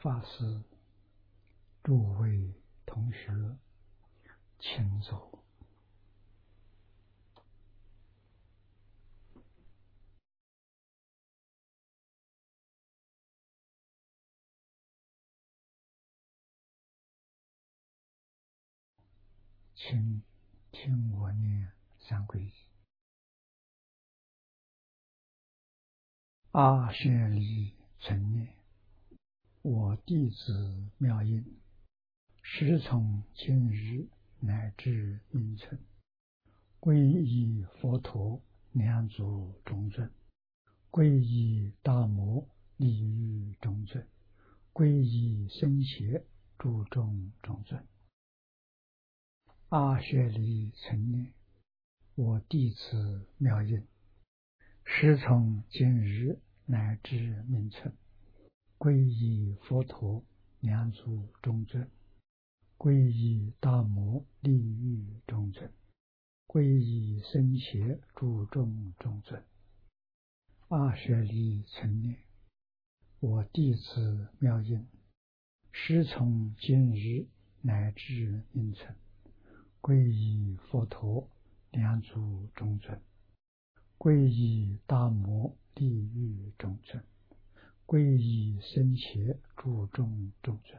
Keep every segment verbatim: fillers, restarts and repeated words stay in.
法师、诸位同学，请坐。请听我念三皈依。阿舍利存念，我弟子妙音，时从今日乃至明存，皈依佛陀两足中尊，皈依大摩利欲中尊，皈依僧伽诸众中尊。阿舍利存念，我弟子妙音，时从今日乃至明存，皈依佛陀两足中尊，皈依大摩利欲中尊，皈依僧伽诸众中尊。阿舍利存念，我弟子妙音，时从今日乃至明存，皈依佛陀两足中尊，皈依大摩利欲中尊，皈依僧伽诸众中尊。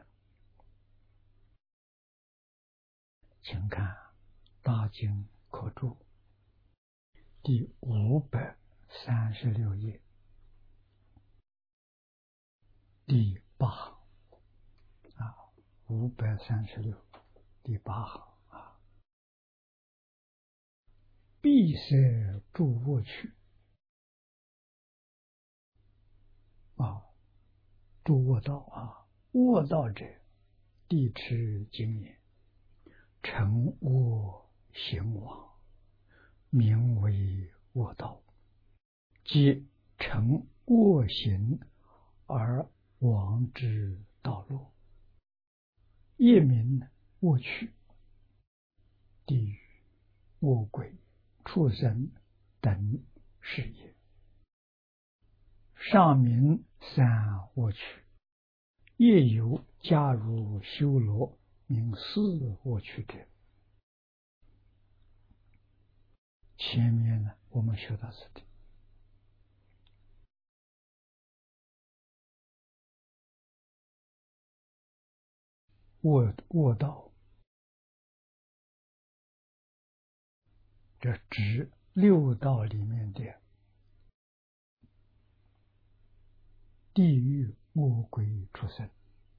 请看大经科注第五百三十六页第八行啊，五百三十六第八行啊，闭塞诸卧趣啊，诸卧道啊，卧道者，地持经也，成卧行往，名为卧道，即成卧行而往之道路，业名卧趣。地狱、恶鬼、畜生等是也。上名三卧趣，业有加入修罗名四卧趣者。前面呢，我们学到这里，卧卧道，这指六道里面的地狱、恶鬼、畜生，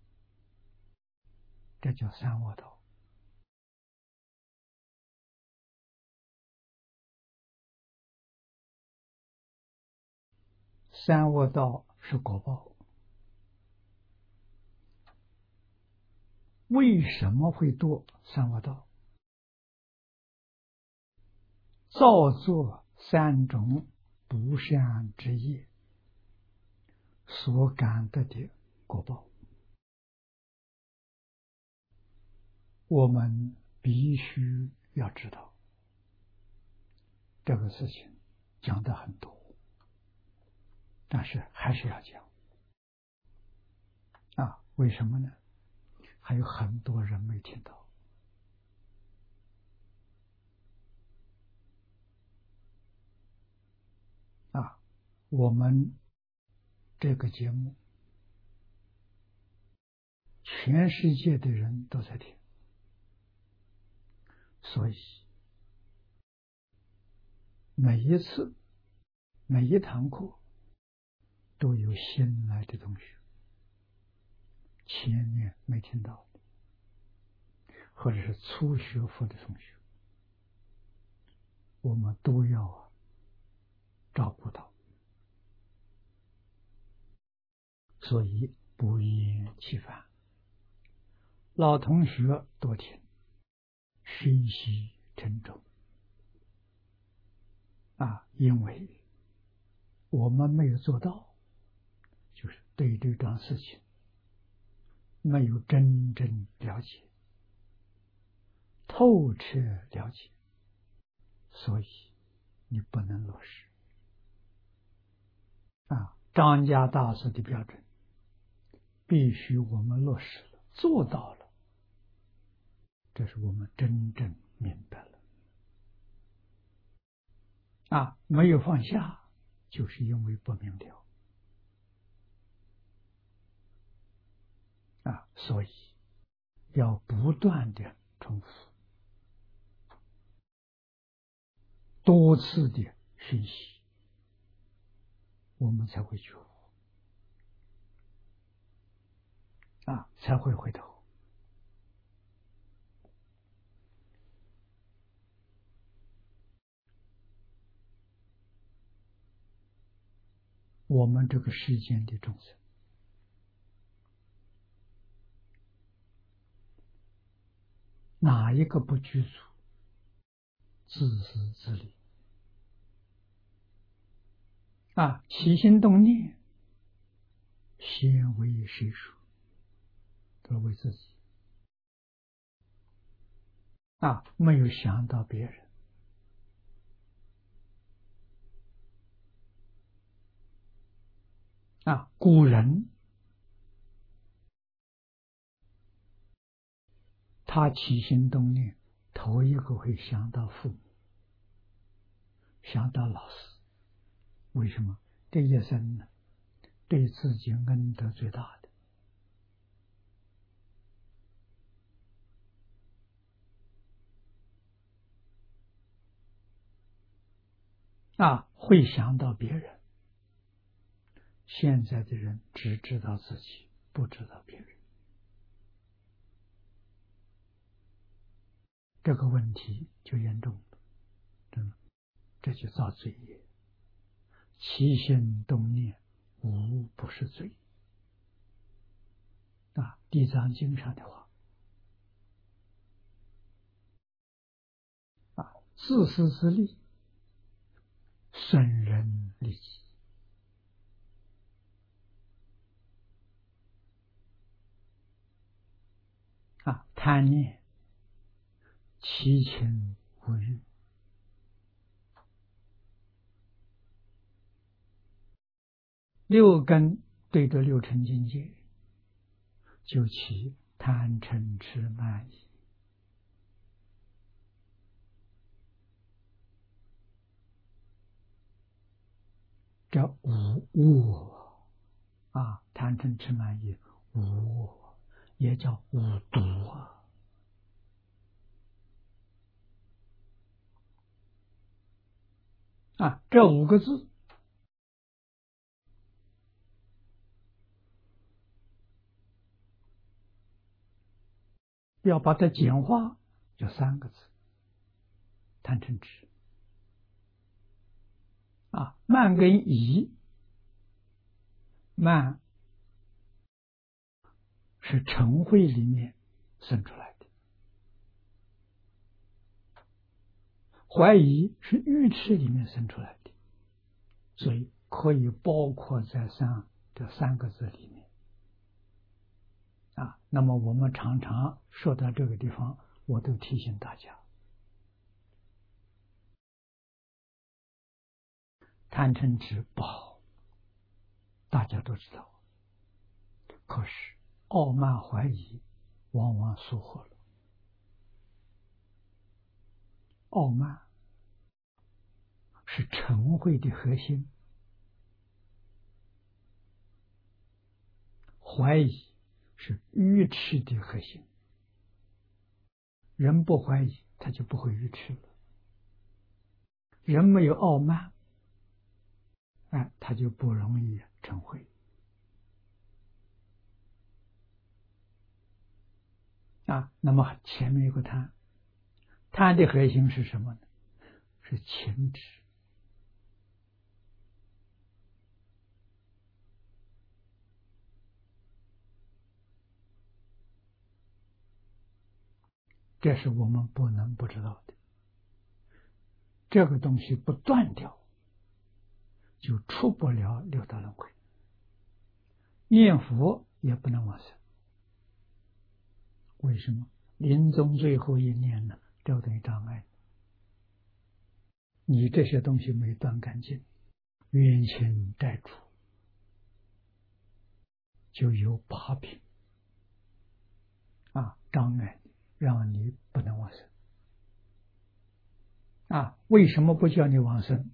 这叫三卧道。三卧道是果报。为什么会堕三卧道？造作三种不善之业所感得的果报，我们必须要知道。这个事情讲得很多，但是还是要讲啊？为什么呢？还有很多人没听到啊！我们这个节目，全世界的人都在听，所以每一次、每一堂课都有新来的同学，前面没听到的，或者是初学佛的同学，我们都要照顾到，所以不厌其烦。老同学多听，学习沉重啊，因为我们没有做到，就是对这桩事情没有真正了解、透彻了解，所以你不能落实啊。张家大师的标准， 必须我们落实了，做到了，这是我们真正明白了。啊，没有放下，就是因为不明了。啊，所以要不断的重复，多次的学习，我们才会觉悟，啊，才会回头。我们这个世间的众生，哪一个不具足自私自利？啊，起心动念，先为谁说？都是为自己。啊，没有想到别人。啊，古人他起心动念，头一个会想到父母，想到老师。为什么？这一生呢，对自己恩德最大的。啊，会想到别人。现在的人只知道自己，不知道别人。这个问题就严重了，真的，这就造罪业。起心动念，无不是罪。啊，《地藏经》上的话，啊，自私自利，损人利己。啊，贪念，七情五欲，六根对着六尘境界，就起贪嗔痴慢疑。这五恶啊，贪嗔痴慢疑五恶，也叫五毒啊。啊，这五个字要把它简化，就三个字：贪嗔痴。啊，慢跟疑，慢是嗔恚里面生出来的，怀疑是愚痴里面生出来的，所以可以包括在三这三个字里面。啊，那么我们常常说到这个地方，我都提醒大家，贪嗔痴不好，大家都知道。可是傲慢怀疑往往疏忽了。傲慢是嗔恚的核心，怀疑是愚痴的核心。人不怀疑，他就不会愚痴了。人没有傲慢，哎，他就不容易嗔恚。啊，那么前面有个贪，贪的核心是什么呢？是情执。这是我们不能不知道的。这个东西不断掉，就出不了六道轮回。念佛也不能往生。为什么？临终最后一念呢，就等于障碍。你这些东西没断干净，冤亲债主， 就有把柄啊，障碍让你不能往生啊。为什么不叫你往生？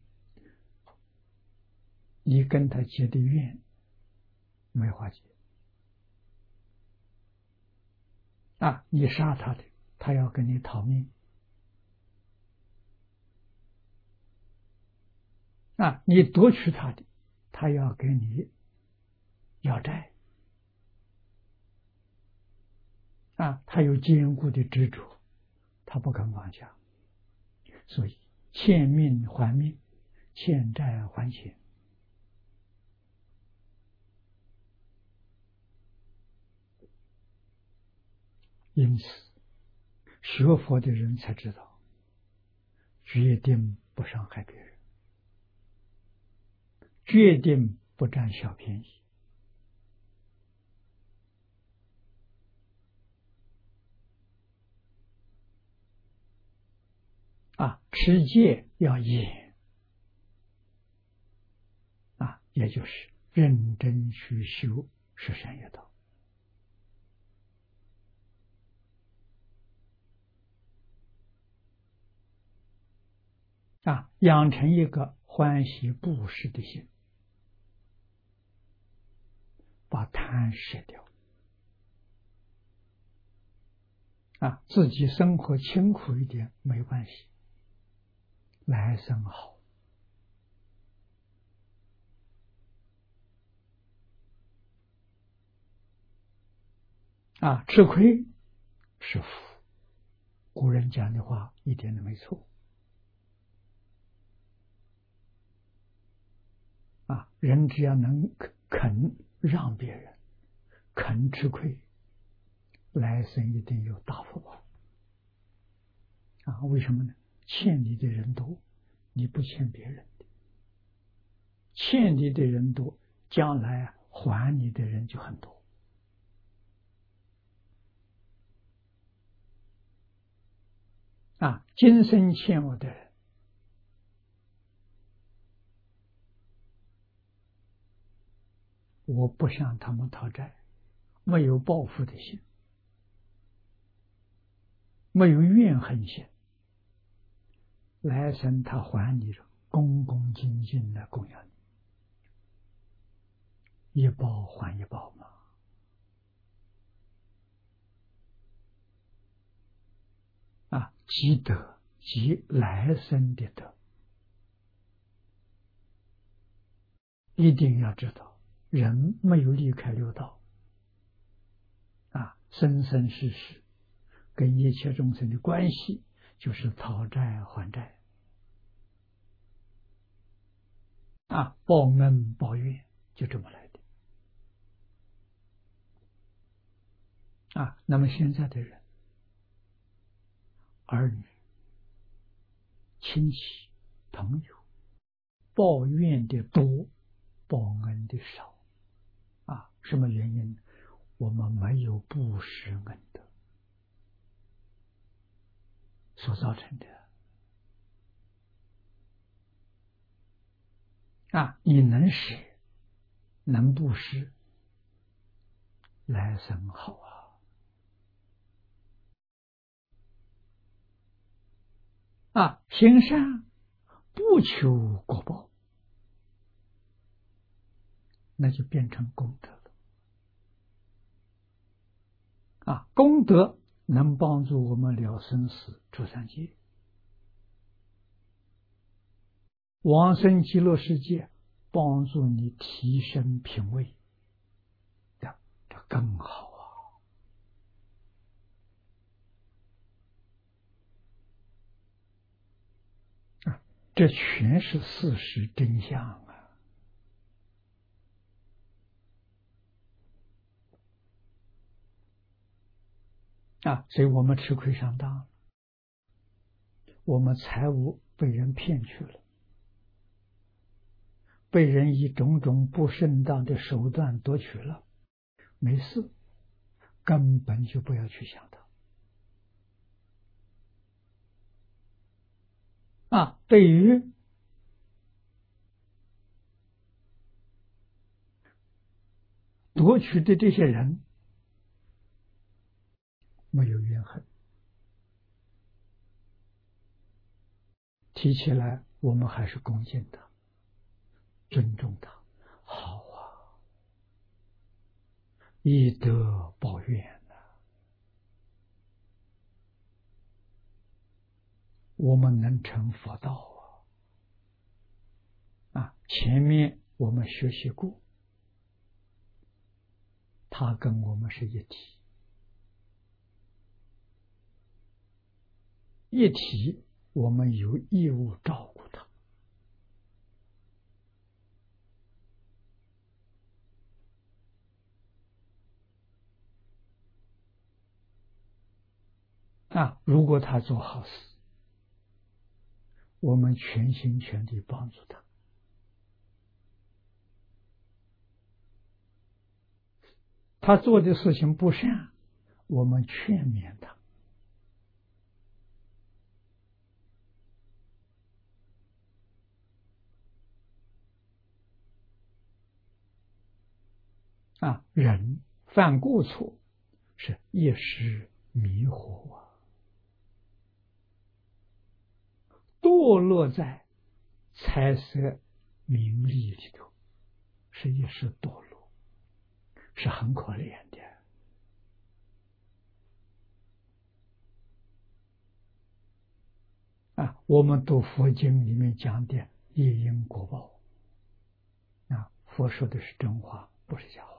你跟他结的怨没化解啊，你杀他的，他要跟你讨命啊，你夺取他的，他要跟你要债啊，他有坚固的执着，他不肯放下，所以欠命还命，欠债还钱。因此学佛的人才知道决定不伤害别人，决定不占小便宜啊，持戒要严啊，也就是认真去修十善业道啊，养成一个欢喜布施的心，把贪舍掉啊，自己生活清苦一点没关系，来生好啊，吃亏是福，古人讲的话一点都没错啊，人只要能肯让别人，肯吃亏，来生一定有大福报啊！为什么呢？欠你的人多，你不欠别人的；欠你的人多，将来还你的人就很多啊！今生欠我的人，我不向他们讨债，没有报复的心，没有怨恨心，来生他还你，恭恭敬敬的供养你，一报还一报嘛。啊，积德即来生的德，一定要知道，人没有离开六道啊，生生世世跟一切众生的关系就是讨债还债啊，报恩报怨就这么来的啊。那么现在的人，儿女、亲戚、朋友抱怨的多，报恩的少啊。什么原因？我们没有布施恩德所造成的啊。你能施，能布施，来生好啊啊！行善不求果报，那就变成功德了啊！功德能帮助我们了生死出三界，往生极乐世界，帮助你提升品位，这这更好啊！啊，这全是事实真相啊！啊，所以我们吃亏上当，我们财物被人骗去了，被人以种种不正当的手段夺取了，没事，根本就不要去想它啊。对于夺取的这些人没有怨恨，提起来我们还是恭敬他、尊重他。好啊，以德报怨呐、我们能成佛道啊！啊，前面我们学习过，他跟我们是一体，一体我们有义务照顾他。啊，如果他做好事，我们全心全力帮助他。他做的事情不善，我们劝勉他。啊，人犯过错是一时迷惑啊，堕落在财色名利里头，是一时堕落，是很可怜的啊。我们读佛经里面讲的业因果报啊，佛说的是真话，不是假话。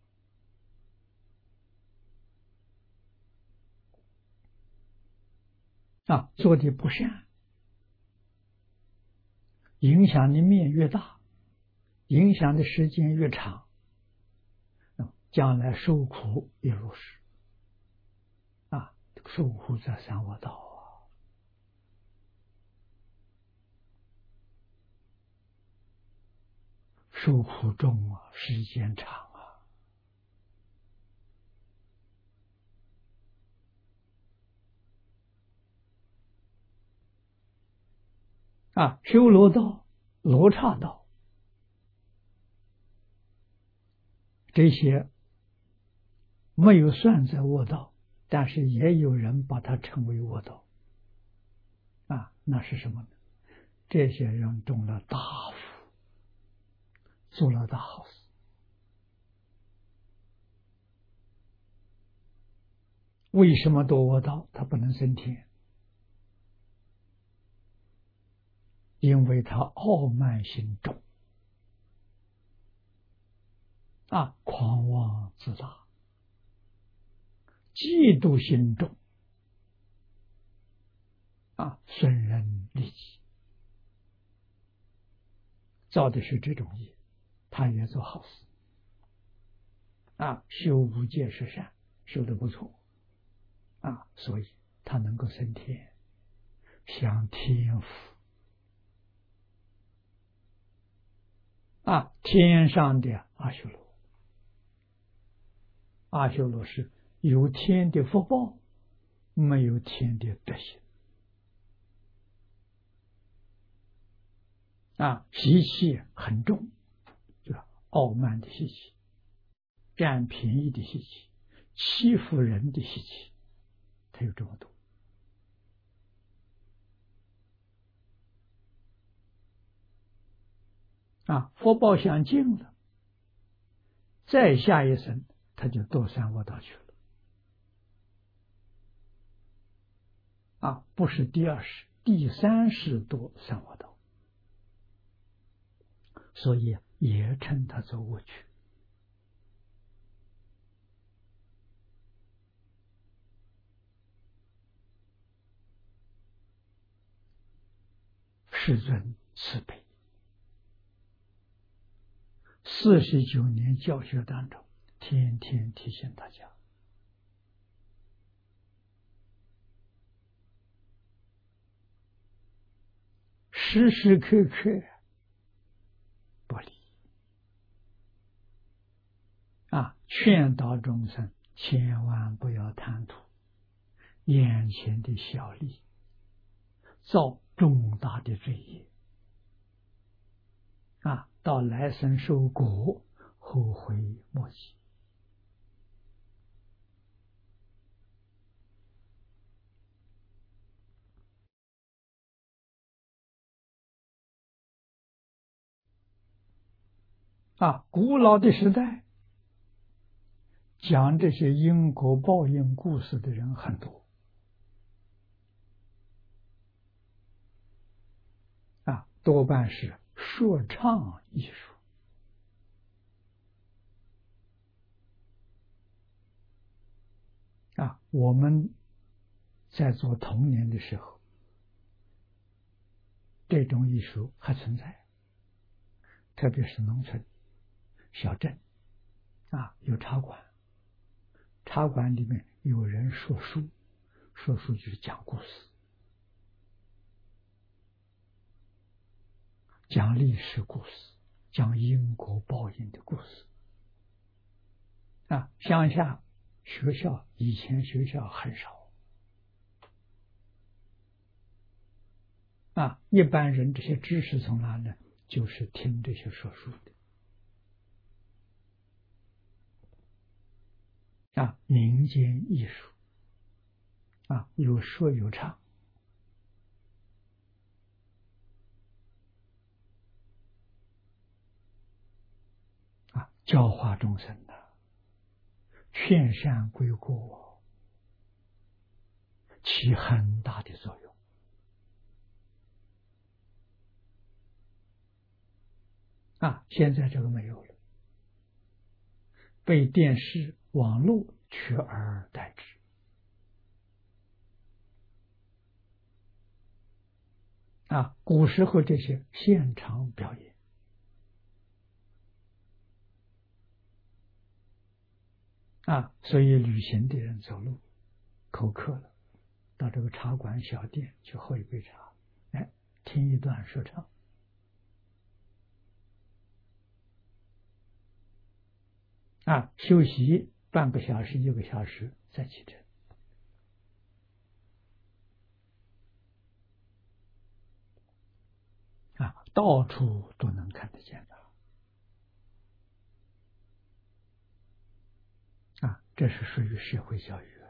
啊，做的不善，影响的面越大，影响的时间越长，将来受苦也如是。啊，受苦在三恶道啊。受苦重啊，时间长啊。啊，修罗道、罗刹道，这些没有算在恶道，但是也有人把它称为恶道。啊，那是什么呢？这些人中了大福，做了大好事。为什么堕恶道？他不能升天，因为他傲慢心重啊，狂妄自大，嫉妒心重啊，损人利己，造的是这种业，他也做好事啊，修无戒是善，修得不错啊，所以他能够升天，享天福啊，天上的阿修罗。阿修罗是有天的福报，没有天的德行啊，习气很重，就是傲慢的习气，占便宜的习气，欺负人的习气，他有这么多啊。福报享尽了，再下一生他就堕三恶道去了啊，不是第二世，第三世堕三恶道，所以也称他做恶趣。世尊慈悲，四十九年教学当中，天天提醒大家，时时刻刻不离啊，劝导众生千万不要贪图眼前的小利，造重大的罪业啊，到来生受果，后悔莫及。 啊，古老的时代讲这些因果报应故事的人很多啊，多半是说唱艺术啊。我们在做童年的时候，这种艺术还存在，特别是农村小镇啊，有茶馆，茶馆里面有人说书，说书就是讲故事，讲历史故事，讲因果报应的故事啊。乡下学校以前学校很少啊，一般人这些知识从哪呢？就是听这些说书的啊，民间艺术啊，有说有唱啊，教化众生的，劝善归过，起很大的作用啊。现在这个没有了，被电视、网络取而代之啊。古时候这些现场表演啊，所以旅行的人走路口渴了，到这个茶馆小店去喝一杯茶，哎，听一段说唱啊，休息半个小时一个小时再启程啊，到处都能看得见的啊，这是属于社会教育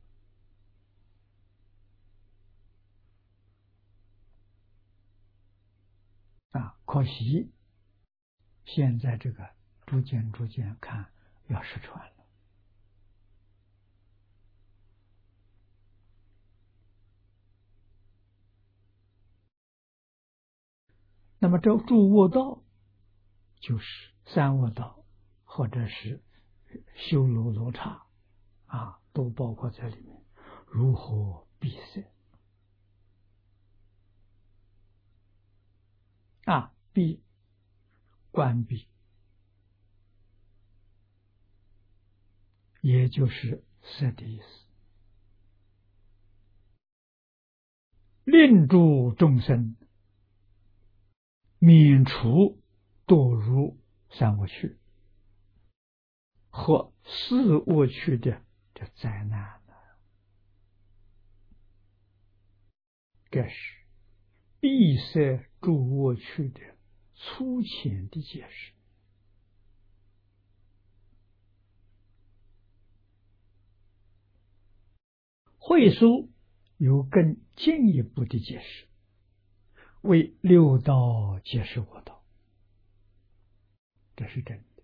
啊。可惜现在这个逐渐逐渐看要失传了。那么这住卧道就是三卧道，或者是修罗罗刹啊，都包括在里面。如何闭塞啊？闭关闭，也就是塞的意思。令诸众生免除堕入三恶趣和四恶趣的这灾难呢？这是闭塞诸恶趣的粗浅的解释。慧疏有更进一步的解释，为六道解释我道，这是真的。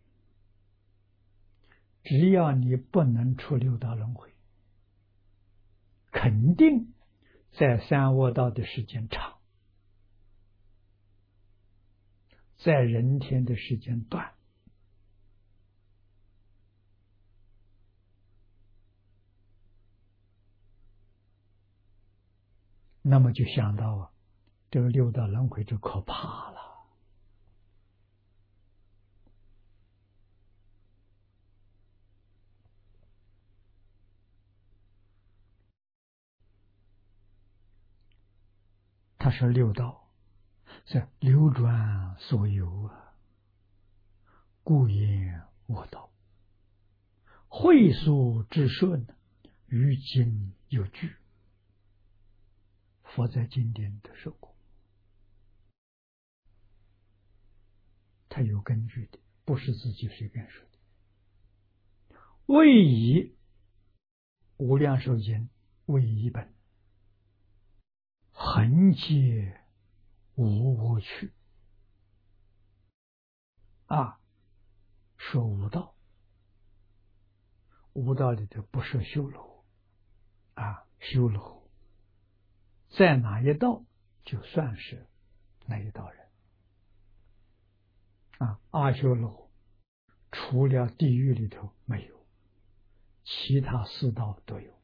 只要你不能出六道轮回，肯定在三恶道的时间长，在人天的时间短。那么就想到啊，这个六道轮回就可怕了。他说六道是流转所有啊，故言我道。慧疏之顺，于今有据。佛在经典的说过，他有根据的，不是自己随便说的。为以无量寿经为一本，恒界无我趣啊， 说五道，五道里头不设修罗啊，修罗在哪一道就算是哪一道人啊。阿修罗除了地狱里头没有，其他四道都有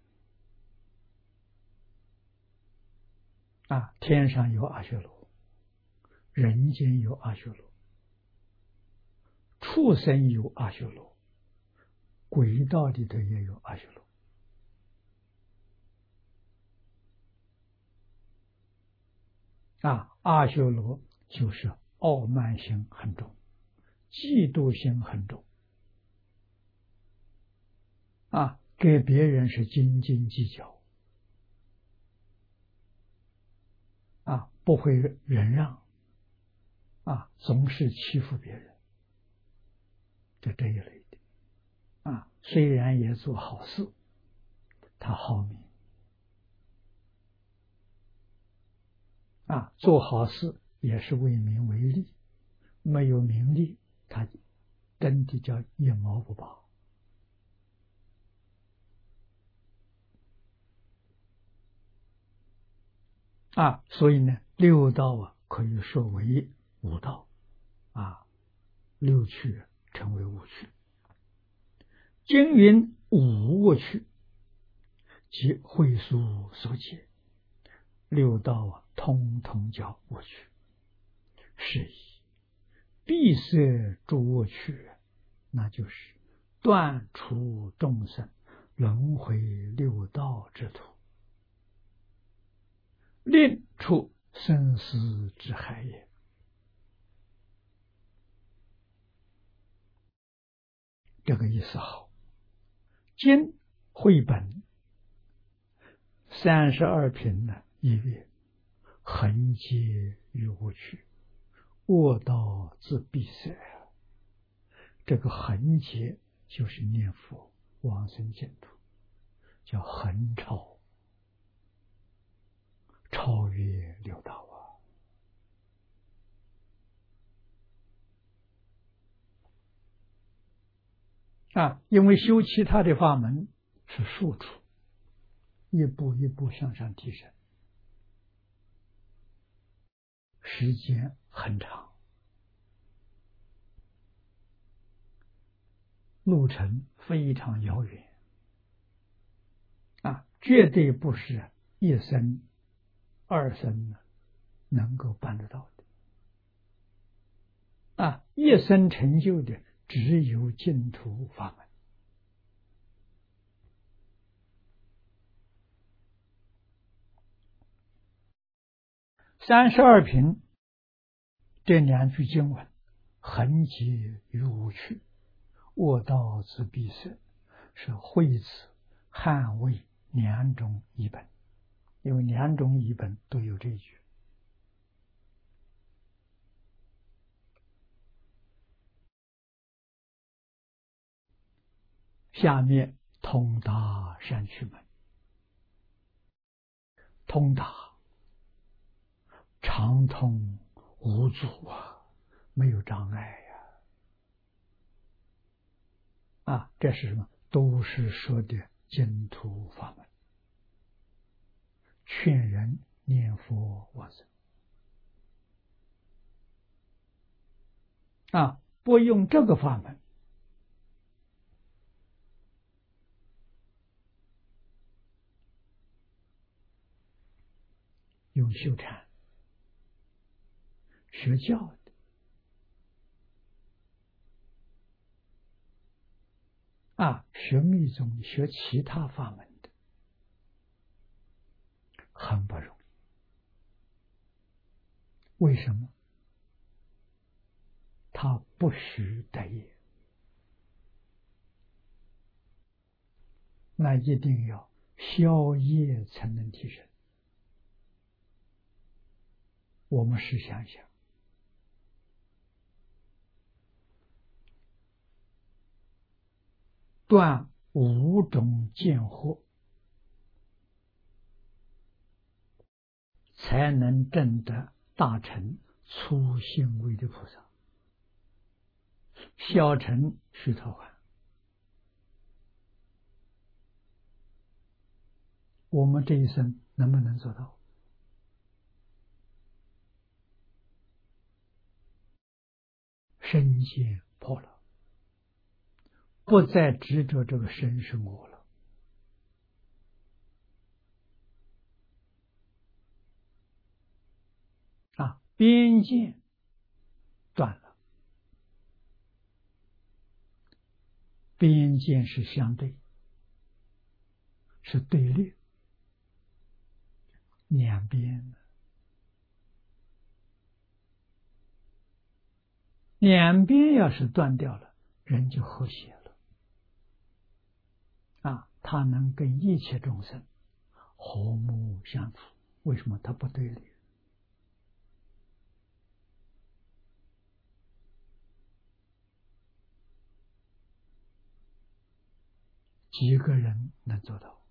啊。天上有阿修罗，人间有阿修罗，畜生有阿修罗，鬼道里头也有阿修罗啊。阿修罗就是傲慢心很重，嫉妒心很重啊，给别人是斤斤计较啊，不会忍让啊，总是欺负别人，就这一类的啊。虽然也做好事，他好名啊，做好事也是为名为利，没有名利，他真的叫一毛不拔啊。所以呢，六道啊可以说为五道啊，六趣成为五趣。经云五恶趣，即会疏所解，六道啊通通叫恶趣。是以闭塞诸恶趣，那就是断除众生轮回六道之途，令出生死之海也。这个意思好。经汇本三十二品呢，一曰恒劫于无趣，恶道自闭塞。这个恒劫就是念佛往生净土，叫恒超，超越六道啊！啊，因为修其他的法门是数处，一步一步向上提升，时间很长，路程非常遥远啊，绝对不是一生二生能够办得到的啊！一生成就的只有净土法门。三十二品这两句经文，恒劫于无趣，恶道之闭塞，是惠子、汉魏两种译本，因为两种译本都有这一句。下面通达善趣门，通达畅通无阻啊，没有障碍呀！啊, 啊，这是什么？都是说的净土法门，劝人念佛往生啊，不用这个法门，用修禅、学教的啊，学密宗、学其他法门的，很不容易。为什么？他不许得业，那一定要消业才能提升。我们试想想，断五种见惑，才能证得大乘初信位的菩萨。 小乘须陀洹，我们这一生能不能做到？身见破了，不再执着这个身是我了。啊，边见断了，边见是相对，是对立，两边，两边要是断掉了，人就和谐了。啊，他能跟一切众生和睦相处。为什么他不对立？几个人能做到？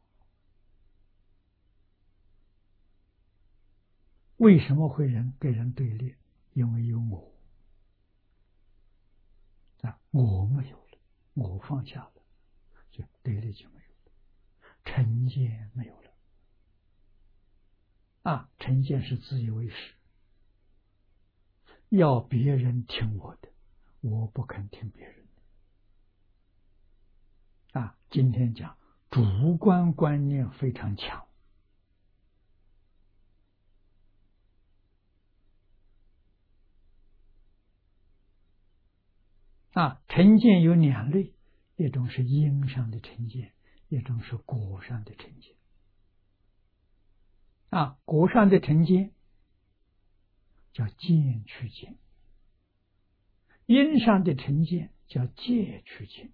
为什么会人跟人对立？因为有我啊，我没有了，我放下了，就对立就没有了，成见没有了。啊，成见是自以为是，要别人听我的，我不肯听别人的。啊，今天讲主观观念非常强。啊，成见有两类，一种是因上的成见，一种是果上的成见。啊，果上的成见叫见取见，因上的成见叫戒取见。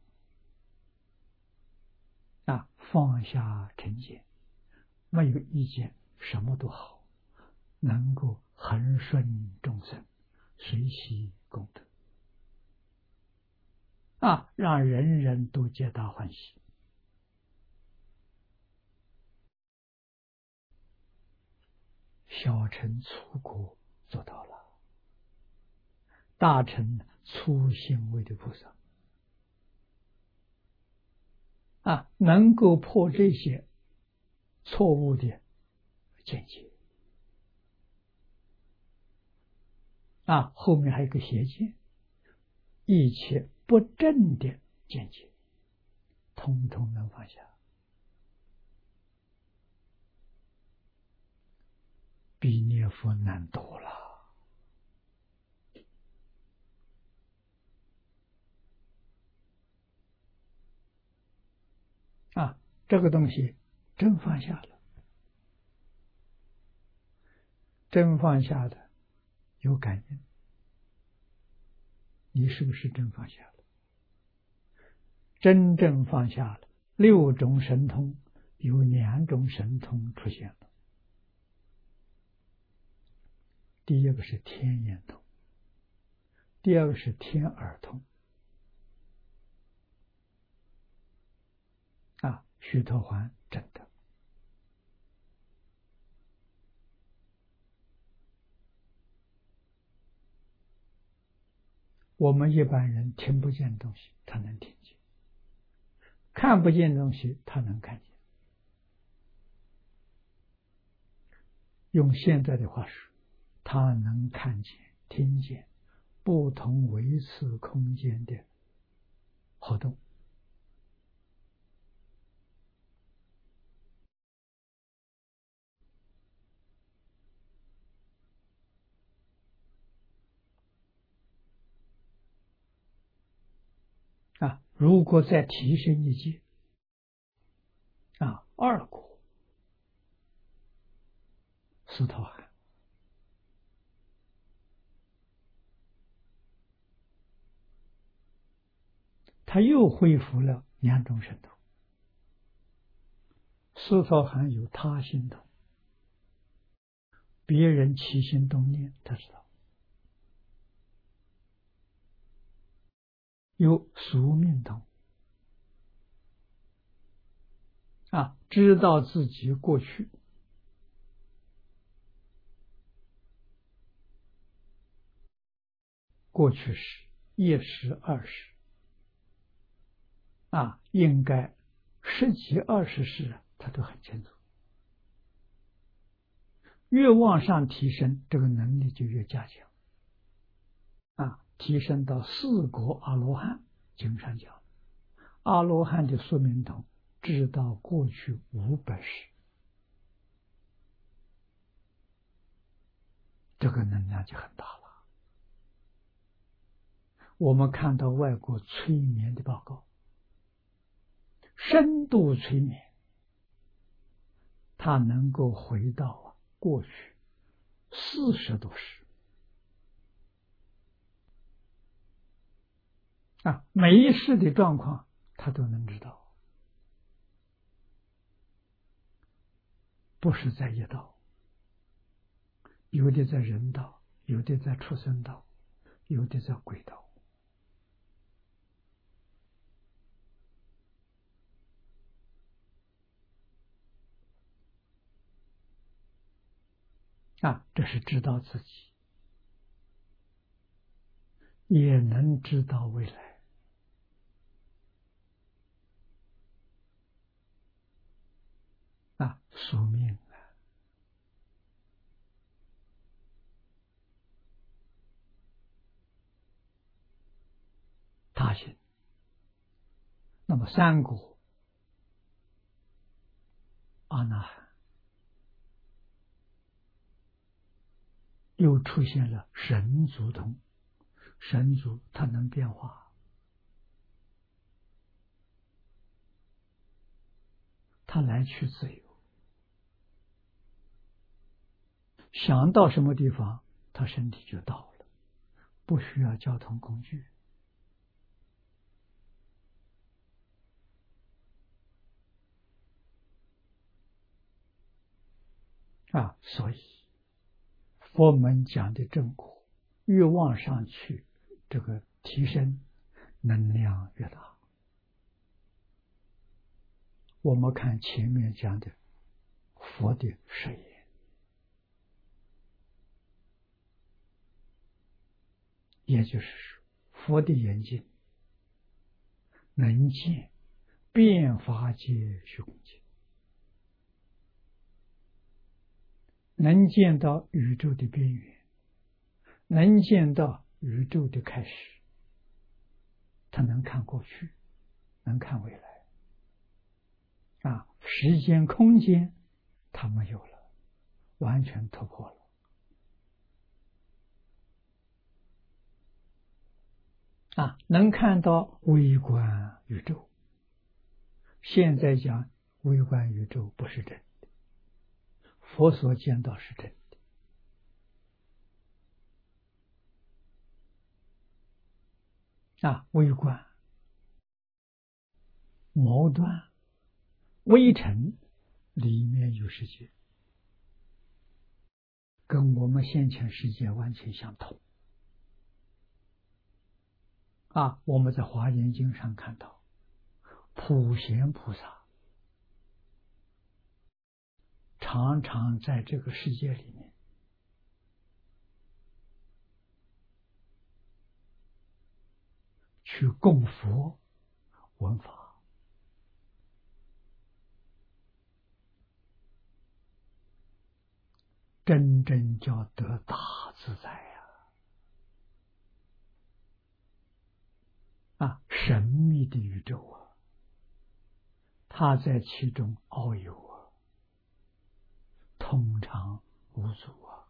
啊，放下成见，没有意见，什么都好，能够恒顺众生，随喜功德。啊，让人人都皆大欢喜。小乘粗果做到了，大乘粗行为的菩萨啊，能够破这些错误的见解啊，后面还有一个邪见，一切不正的见解，通通能放下，比念佛难多了。啊，这个东西真放下了，真放下的有感应，你是不是真放下了？真正放下了，六种神通有两种神通出现了。第一个是天眼通，第二个是天耳通。啊，须陀洹真的。我们一般人听不见东西，他能听见；看不见东西，他能看见。用现在的话说，他能看见、听见不同维次空间的活动。啊，如果再提升一阶，啊，二果斯陀含，他又恢复了两种神通。斯陀含有他心通，别人起心动念，他知道；有宿命通，啊，知道自己过去过去时一时二时啊，应该十几二十时他都很清楚。越往上提升，这个能力就越加强啊，提升到四果阿罗汉。经上讲，阿罗汉的宿命通知道过去五百世，这个能量就很大了。我们看到外国催眠的报告，深度催眠，他能够回到过去四十多世啊，每一世的状况他都能知道，不是在业道，有的在人道，有的在畜生道，有的在鬼道。啊，这是知道自己，也能知道未来。啊，宿命啊，他行。那么三果阿那含又出现了神足通，神足它能变化，它来去自由，想到什么地方，他身体就到了，不需要交通工具。啊，所以佛门讲的正果，越往上去，这个提升能量越大。我们看前面讲的佛的誓言，也就是说，佛的眼睛能见遍法界虚空界，能见到宇宙的边缘，能见到宇宙的开始，他能看过去，能看未来。啊，时间空间他没有了，完全突破了。啊，能看到微观宇宙。现在讲微观宇宙不是真的，佛所见到是真的。啊，微观、毛端、微尘里面有世界，跟我们现前世界完全相同。啊，我们在《华严经》上看到，普贤菩萨常常在这个世界里面去供佛闻法，真正叫得大自在呀！啊，神秘的宇宙啊，他在其中遨游啊，通常无阻啊。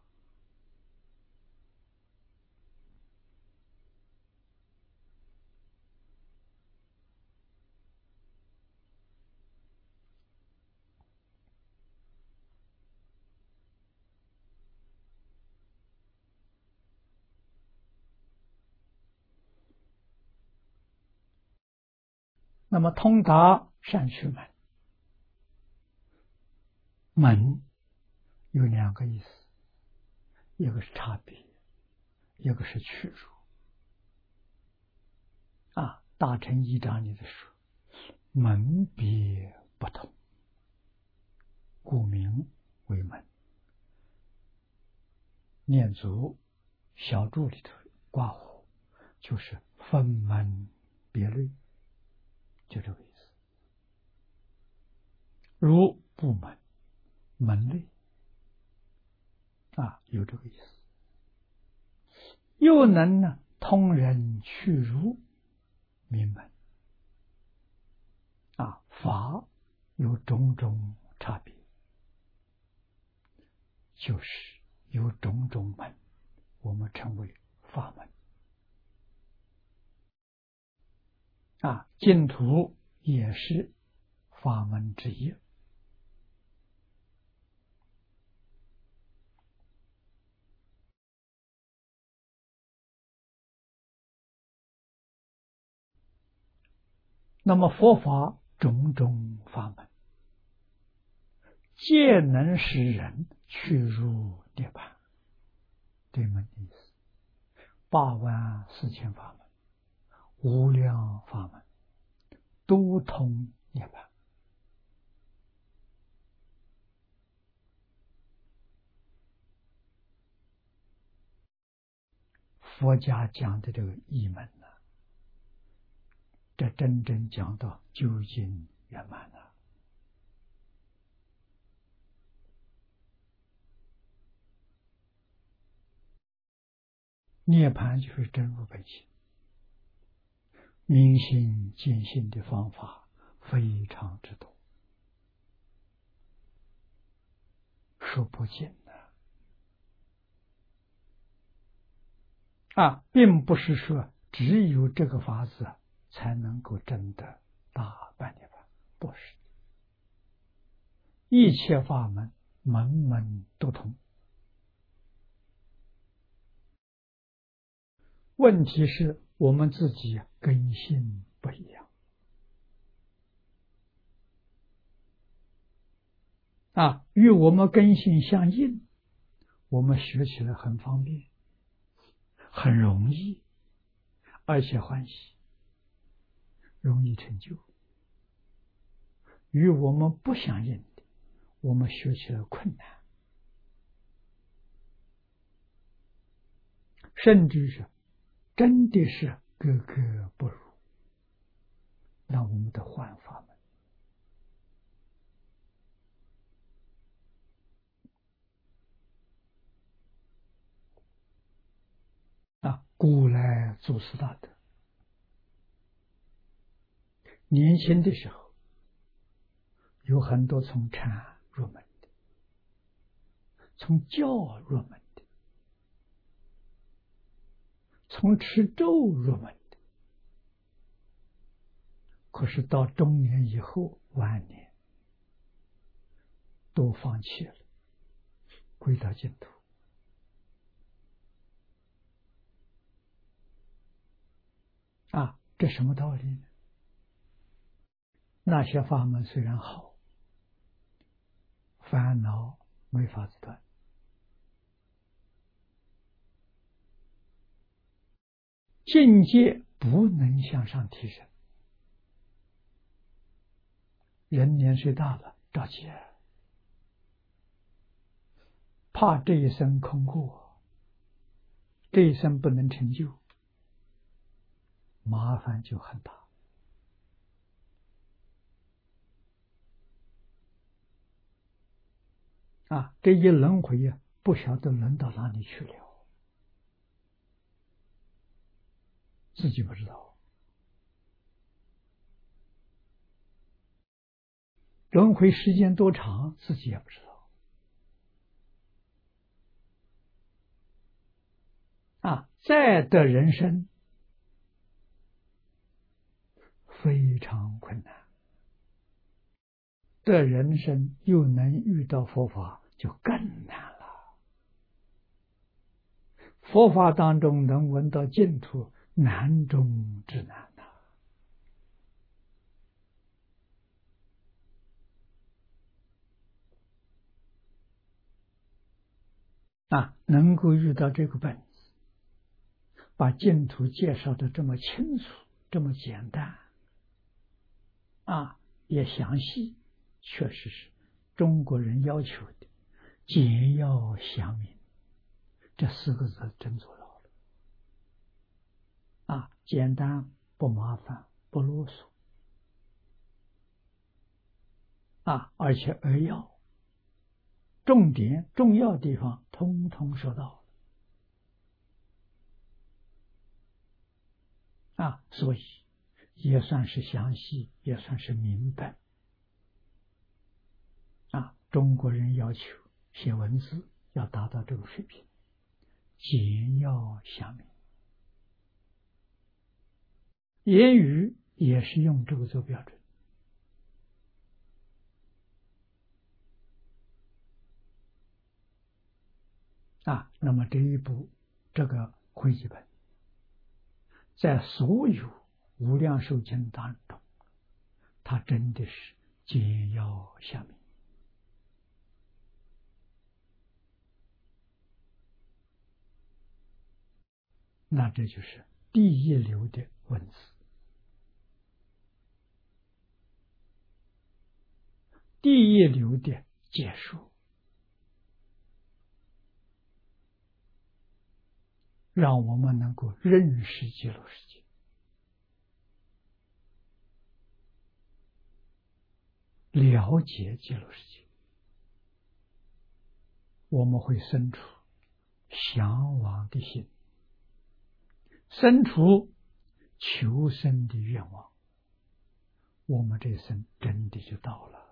那么通达善趣门，门有两个意思，一个是差别，一个是去除。啊，大乘一章里的说，门别不同，故名为门。念祖小注里头挂号，就是分门别类，就这个意思。如部门、门类啊，有这个意思。又能呢通人去如名门啊，法有种种差别，就是有种种门，我们称为法门啊。净土也是法门之一。那么佛法种种法门，皆能使人去入涅槃，对门的意思。八万四千法门，无量法门，都通涅槃。佛家讲的这个一门呢，这真正讲到究竟圆满了。涅槃就是真如本性，明心见性的方法非常之多，说不尽的啊，并不是说只有这个法子才能够证得大般涅槃，不是。一切法门门门都通，问题是我们自己根性不一样啊，与我们根性相应，我们学起来很方便，很容易，而且欢喜，容易成就。与我们不相应的，我们学起来困难，甚至是真的是格格不入，那我们得换法门啊。古来祖师大德年轻的时候，有很多从禅入门的，从教入门的，从持咒入门的，可是到中年以后，晚年都放弃了，归到净土啊。这什么道理呢？那些法门虽然好，烦恼没法子断，境界不能向上提升，人年岁大了着急，怕这一生空过，这一生不能成就，麻烦就很大啊。这一轮回呀，不晓得轮到哪里去了，自己不知道。轮回时间多长，自己也不知道啊。再的人生非常困难，的人生又能遇到佛法，就更难了。佛法当中能闻到净土，难中之难呐！啊，能够遇到这个本子，把净土介绍的这么清楚，这么简单，啊，也详细，确实是中国人要求的简要详明，这四个字真做到了啊！ 简单不麻烦不啰嗦啊，而且扼要，重点重要地方通通说到了啊，所以也算是详细，也算是明白啊。中国人要求写文字要达到这个水平，简要详明，言语也是用这个做标准啊。那么这一部这个会集本，在所有无量寿经当中，它真的是简要详明。那这就是第一流的文字，第一流的解说，让我们能够认识极乐世界，了解极乐世界，我们会生出向往的心，生出求生的愿望，我们这一生真的就到了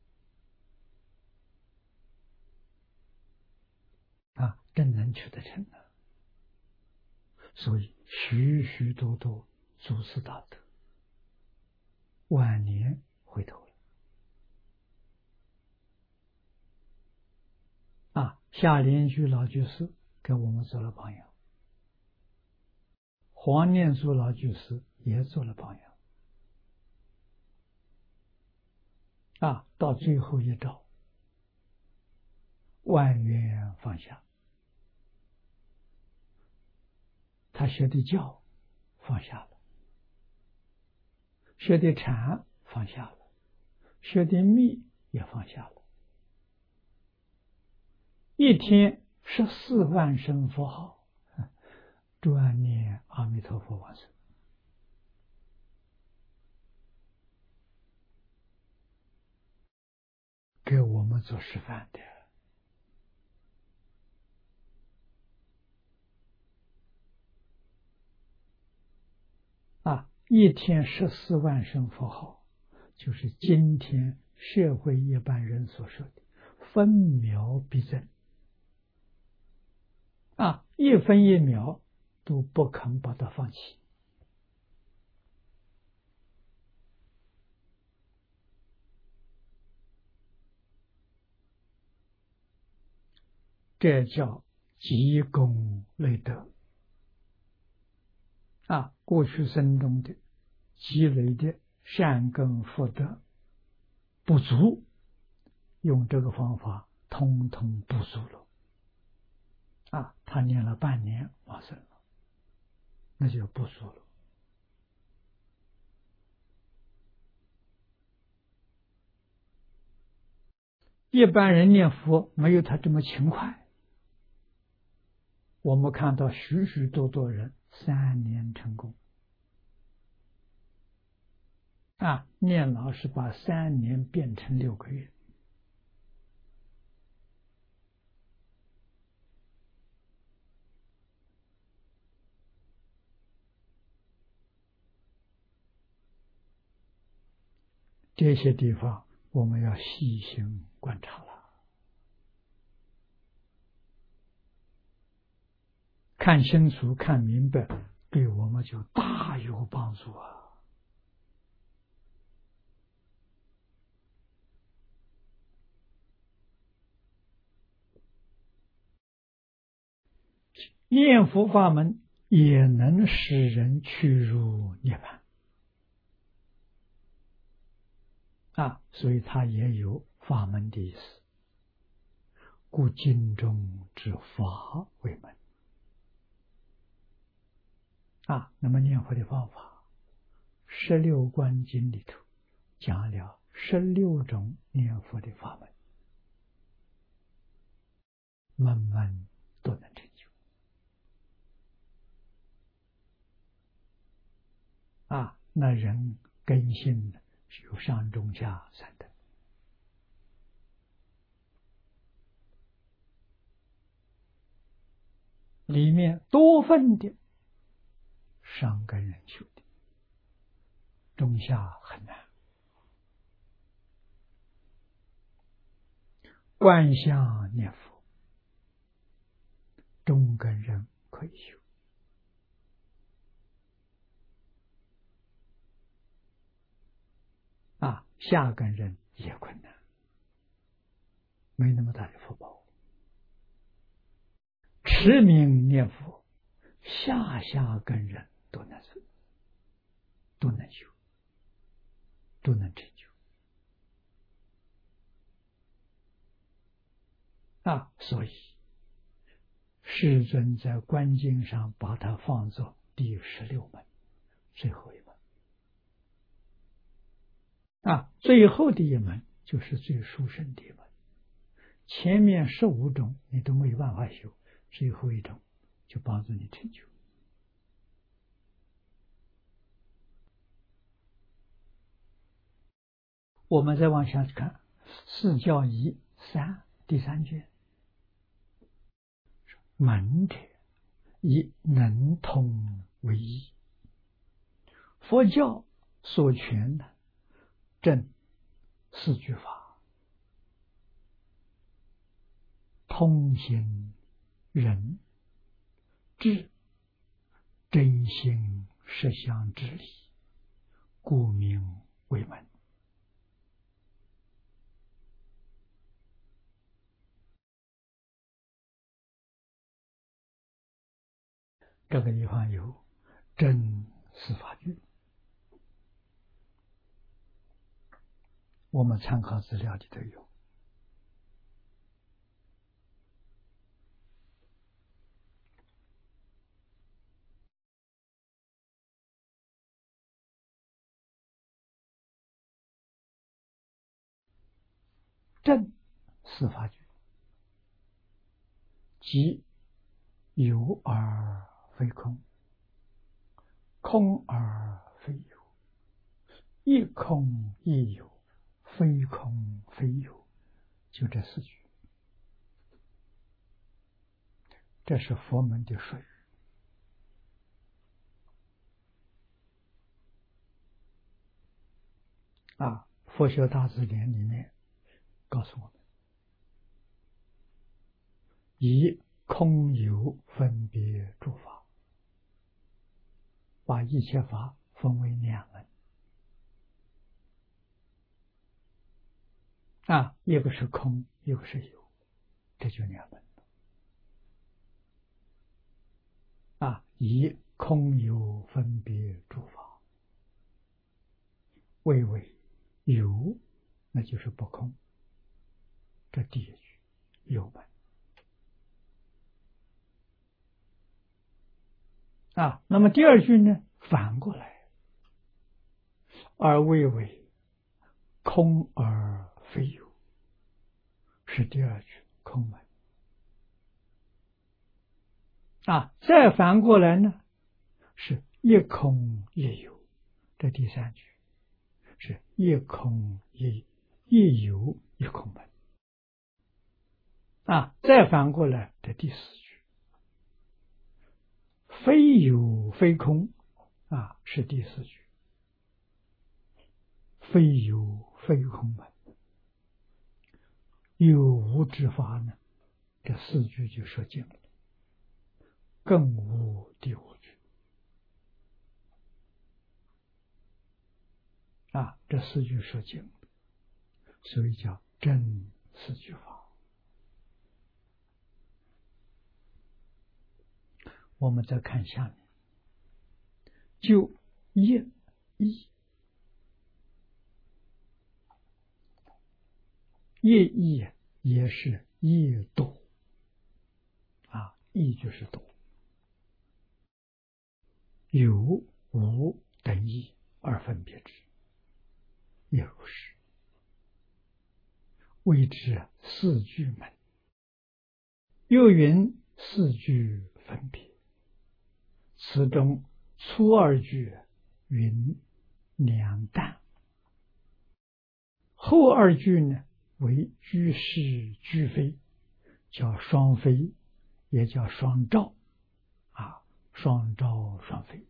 啊，真能取得成了。所以许许多多祖师大德晚年回头了啊，夏莲居老居士给我们做了榜样，黄念祖老居士也做了榜样啊，到最后一招万缘放下，他学的教放下了，学的禅放下了，学的密也放下了，一天十四万声佛号，专念阿弥陀佛往生，给我们做示范的啊！一天十四万声佛号，就是今天社会一般人所说的分秒必争啊，一分一秒都不肯把它放弃。这叫积功累德啊！过去生中的积累的善根福德不足，用这个方法通通补足了啊！他念了半年往生了，那就补足了。一般人念佛没有他这么勤快。我们看到许许多多人三年成功啊！念老是把三年变成六个月，这些地方我们要细心观察了，看清楚看明白，对我们就大有帮助啊！念佛法门也能使人去入涅槃啊，所以它也有法门的意思。故经中之法为门啊。那么念佛的方法，十六观经里头讲了十六种念佛的法门，门门都能成就那人根性是有上中下三等。里面多分的上根人修的，中下很难。观相念佛，中根人可以修。啊，下根人也困难，没那么大的福报。持名念佛，下下根人都能修，都能修，都能成就。啊，所以世尊在观经上把它放作第十六门，最后一门。啊，最后的一门就是最殊胜的一门。前面十五种你都没有办法修，最后一种就帮助你成就。我们再往下看，四教仪三第三卷，门者以能通为义。佛教所传的正四句法，通行人智真心实相之理，故名为门。这个地方有真四法句，我们参考资料里头有。正四法句，即有而非空，空而非有，一空一有，非空非有，就这四句。这是佛门的术语。啊，佛学大字典里面告诉我们，以空有分别诸法，把一切法分为两门。啊，一个是空，一个是有，这就两门。啊，以空有分别诸法，谓为有，那就是不空。这第一句有门。啊，那么第二句呢，反过来，而谓为空而非有，是第二句空门。啊，再反过来呢，是一空一有，这第三句是一空一一有一空门。啊，再反过来的第四句，非有非空，啊，是第四句，非有非空门。有无之法呢，这四句就说尽了，更无第五句。啊，这四句说尽了，所以叫真四句法。我们再看下面，就业义，业义也是业多。啊，义就是多，有无等义而分别之，也如是，谓之四句门。又云四句分别，此中初二句云两淡。后二句呢为居士居非，叫双非，也叫双照啊，双照双非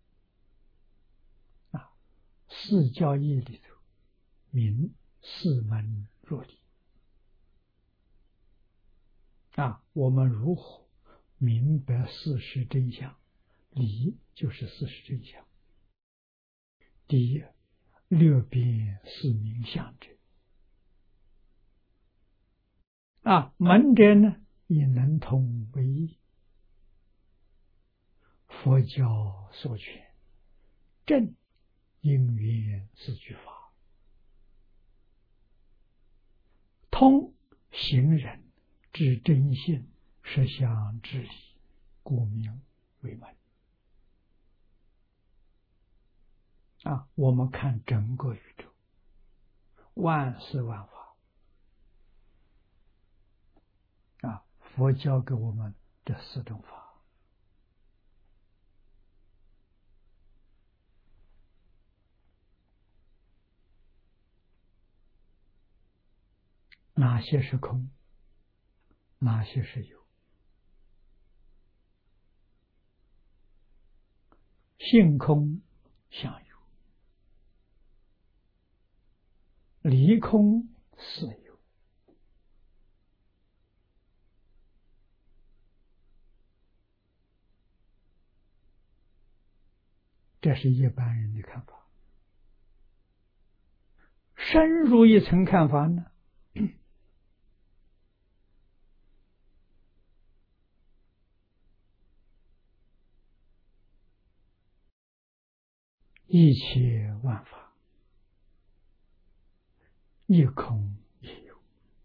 啊。四教义里头，明四门若理啊，我们如何明白事实真相？理就是事实真相。第一，略辨是名相者啊，门者呢以能通为义，佛教所权，正因缘是句法，通行人知真性实相之理，故名为门啊。我们看整个宇宙，万事万法啊，佛教给我们这四种法。哪些是空，哪些是有？性空相有，离空似有。这是一般人的看法。深入一层看法呢，一切万法，一空一有。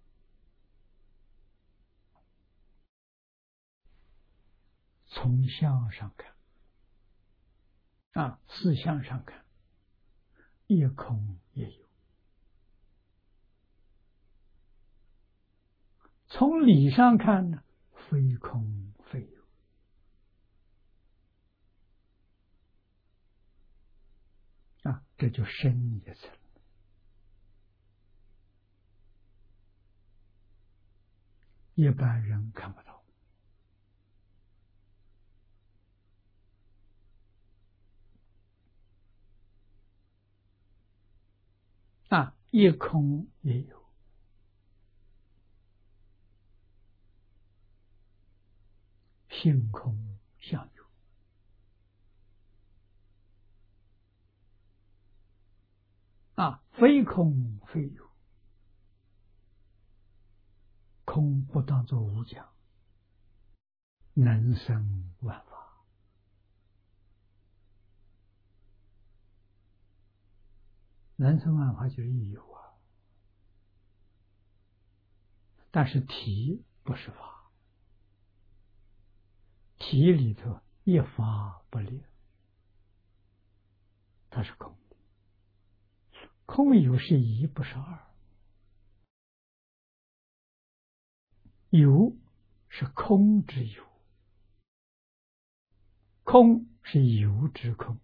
从相上看啊，四相上看，一空一有。从理上看呢，非空非有。啊，这就深一层。一般人看不到。啊，一空也有，性空相有。啊，非空非有，空不当作无讲，能生万法。能生万法就是有啊，但是体不是法，体里头一法不立，它是空的。空有是一，不是二。有是空之有，空是有之空。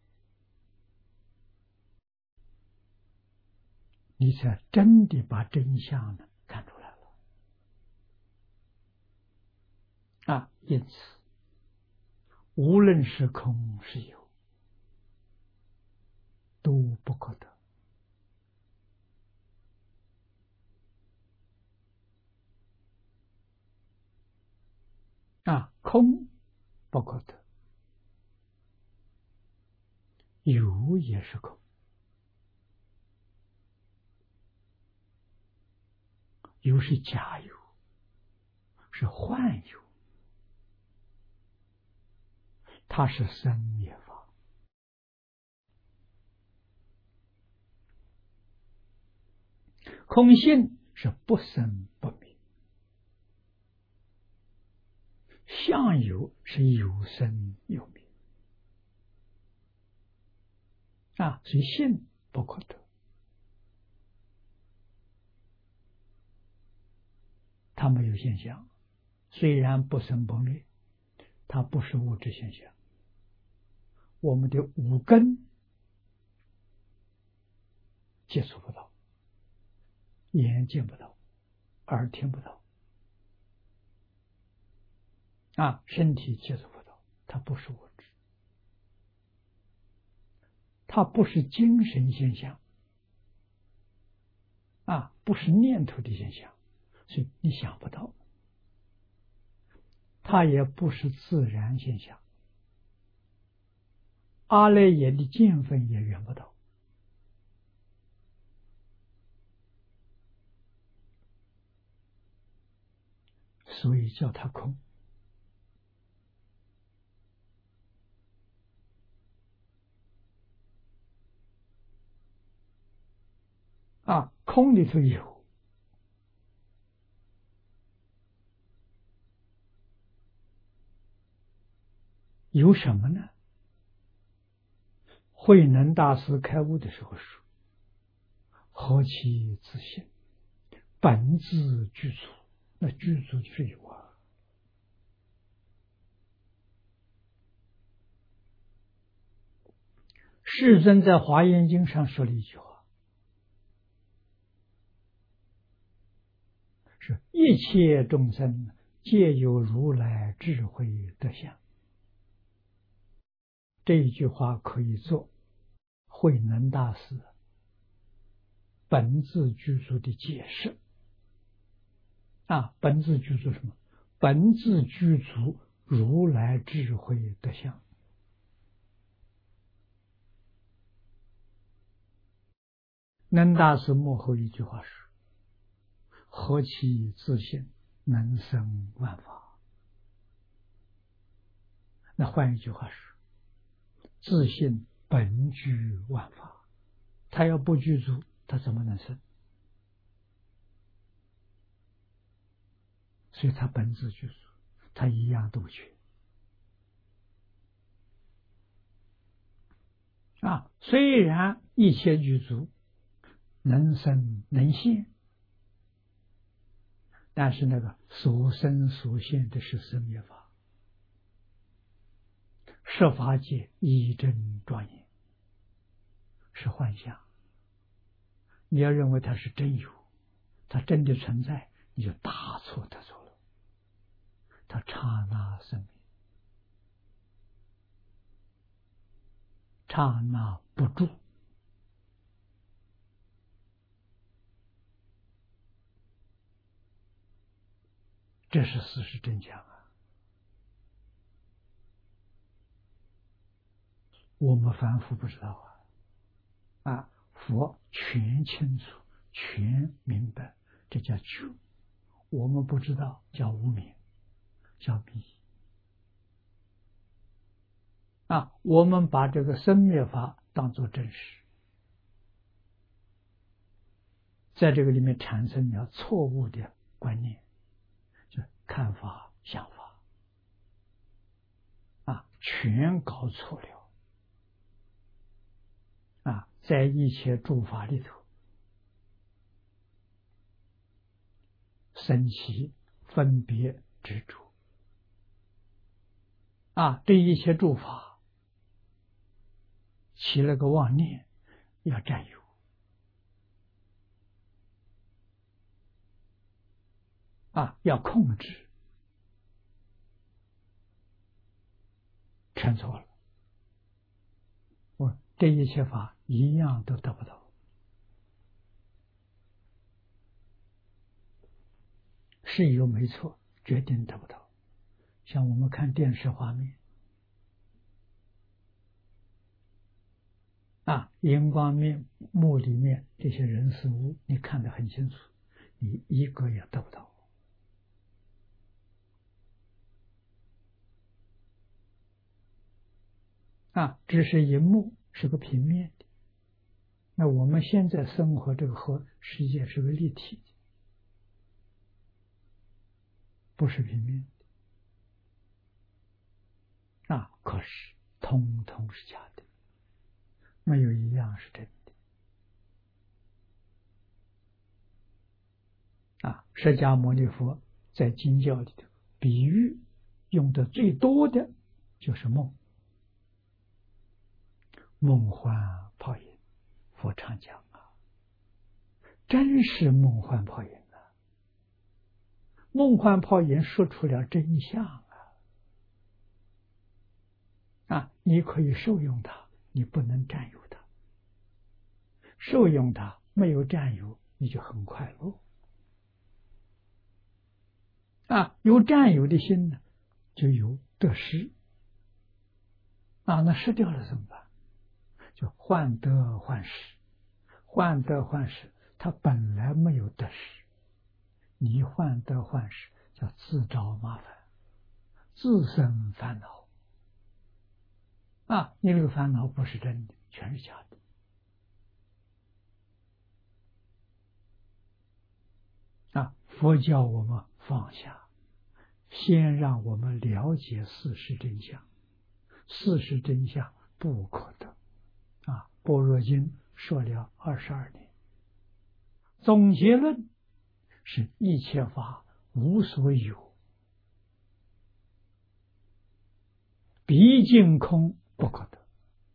你才真的把真相呢看出来了啊！因此，无论是空是有，都不可得。啊，空不可得，有也是空，有是假有，是幻有，它是生灭法。空性是不生不灭，相有是有生有灭啊，所以性不可得。它没有现象，虽然不生不灭，它不是物质现象。我们的五根接触不到，眼见不到，耳听不到，啊，身体接触不到，它不是物质，它不是精神现象，啊，不是念头的现象，所以你想不到。它也不是自然现象，阿赖耶的见分也圆不到，所以叫它空。啊，空里头有，有什么呢？慧能大师开悟的时候说：“何其自性，本自具足。”那具足就是有啊。世尊在《华严经》上说了一句话，是一切众生皆有如来智慧德相。这一句话可以做慧能大师本自具足的解释。啊，本自具足什么？本自具足如来智慧德相。能大师幕后一句话是：何其自性，能生万法。那换一句话是：自性本具万法。他要不具足，他怎么能生？所以他本自具足，他一样都缺。啊，虽然一切具足，能生能现，但是那个所生所现的是生灭法，设法界一真庄严，是幻象。你要认为它是真有，它真的存在，你就大错特错了。它刹那生灭，刹那不住。这是事实真相啊！我们凡夫不知道啊，啊，佛全清楚，全明白，这叫觉。我们不知道，叫无明，叫迷。啊，我们把这个生灭法当作真实，在这个里面产生了错误的观念，就看法、想法，啊，全搞错了。啊，在一切诸法里头，生起分别执着。啊，这一切诸法起了个妄念，要占有。啊，要控制，全错了。我这一切法一样都得不到，是有没错，决定得不到。像我们看电视画面，啊，荧光面幕里面这些人事物，你看得很清楚，你一个也得不到。啊，只是荧幕是个平面的，那我们现在生活这个和世界是个立体的，不是平面的。啊，可是通通是假的，没有一样是真的。啊，释迦牟尼佛在经教里头比喻用的最多的就是梦。梦幻泡影，佛常讲啊， 真是梦幻泡影啊！梦幻泡影说出了真相啊！啊，你可以受用它，你不能占有它。受用它，没有占有，你就很快乐。啊，有占有的心呢，就有得失。啊，那失掉了怎么办？就患得患失，患得患失，它本来没有得失，你患得患失，叫自找麻烦，自生烦恼。啊，你这个烦恼不是真的，全是假的。啊，佛教我们放下，先让我们了解事实真相。事实真相不可得。啊，《般若经》说了二十二年，总结论是一切法无所有，毕竟空不可得。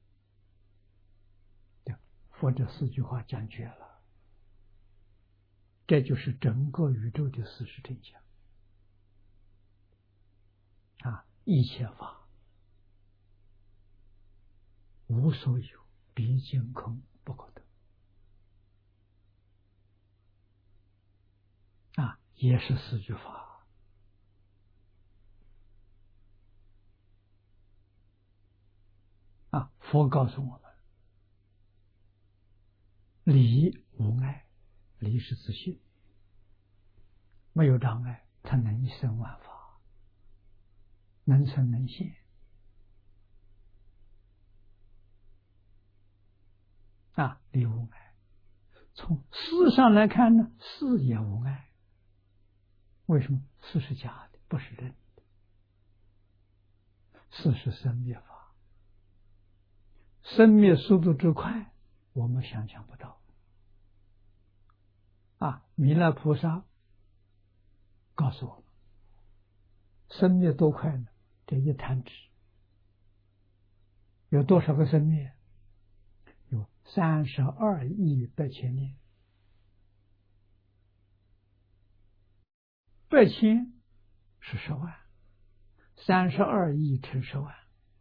佛这四句话讲绝了，这就是整个宇宙的事实真相。啊，一切法无所有，毕竟空不可得。啊，也是四句法。啊，佛告诉我们，理无碍，理是自信，没有障碍，它能生万法，能生能现。啊，理无碍。从事上来看呢，事也无碍。为什么？事是假的，不是真的。事是生灭法，生灭速度之快，我们想象不到。啊，弥勒菩萨告诉我们，生灭多快呢？这一弹指有多少个生灭？有三十二亿八千年。八千是十万，三十二亿乘十万，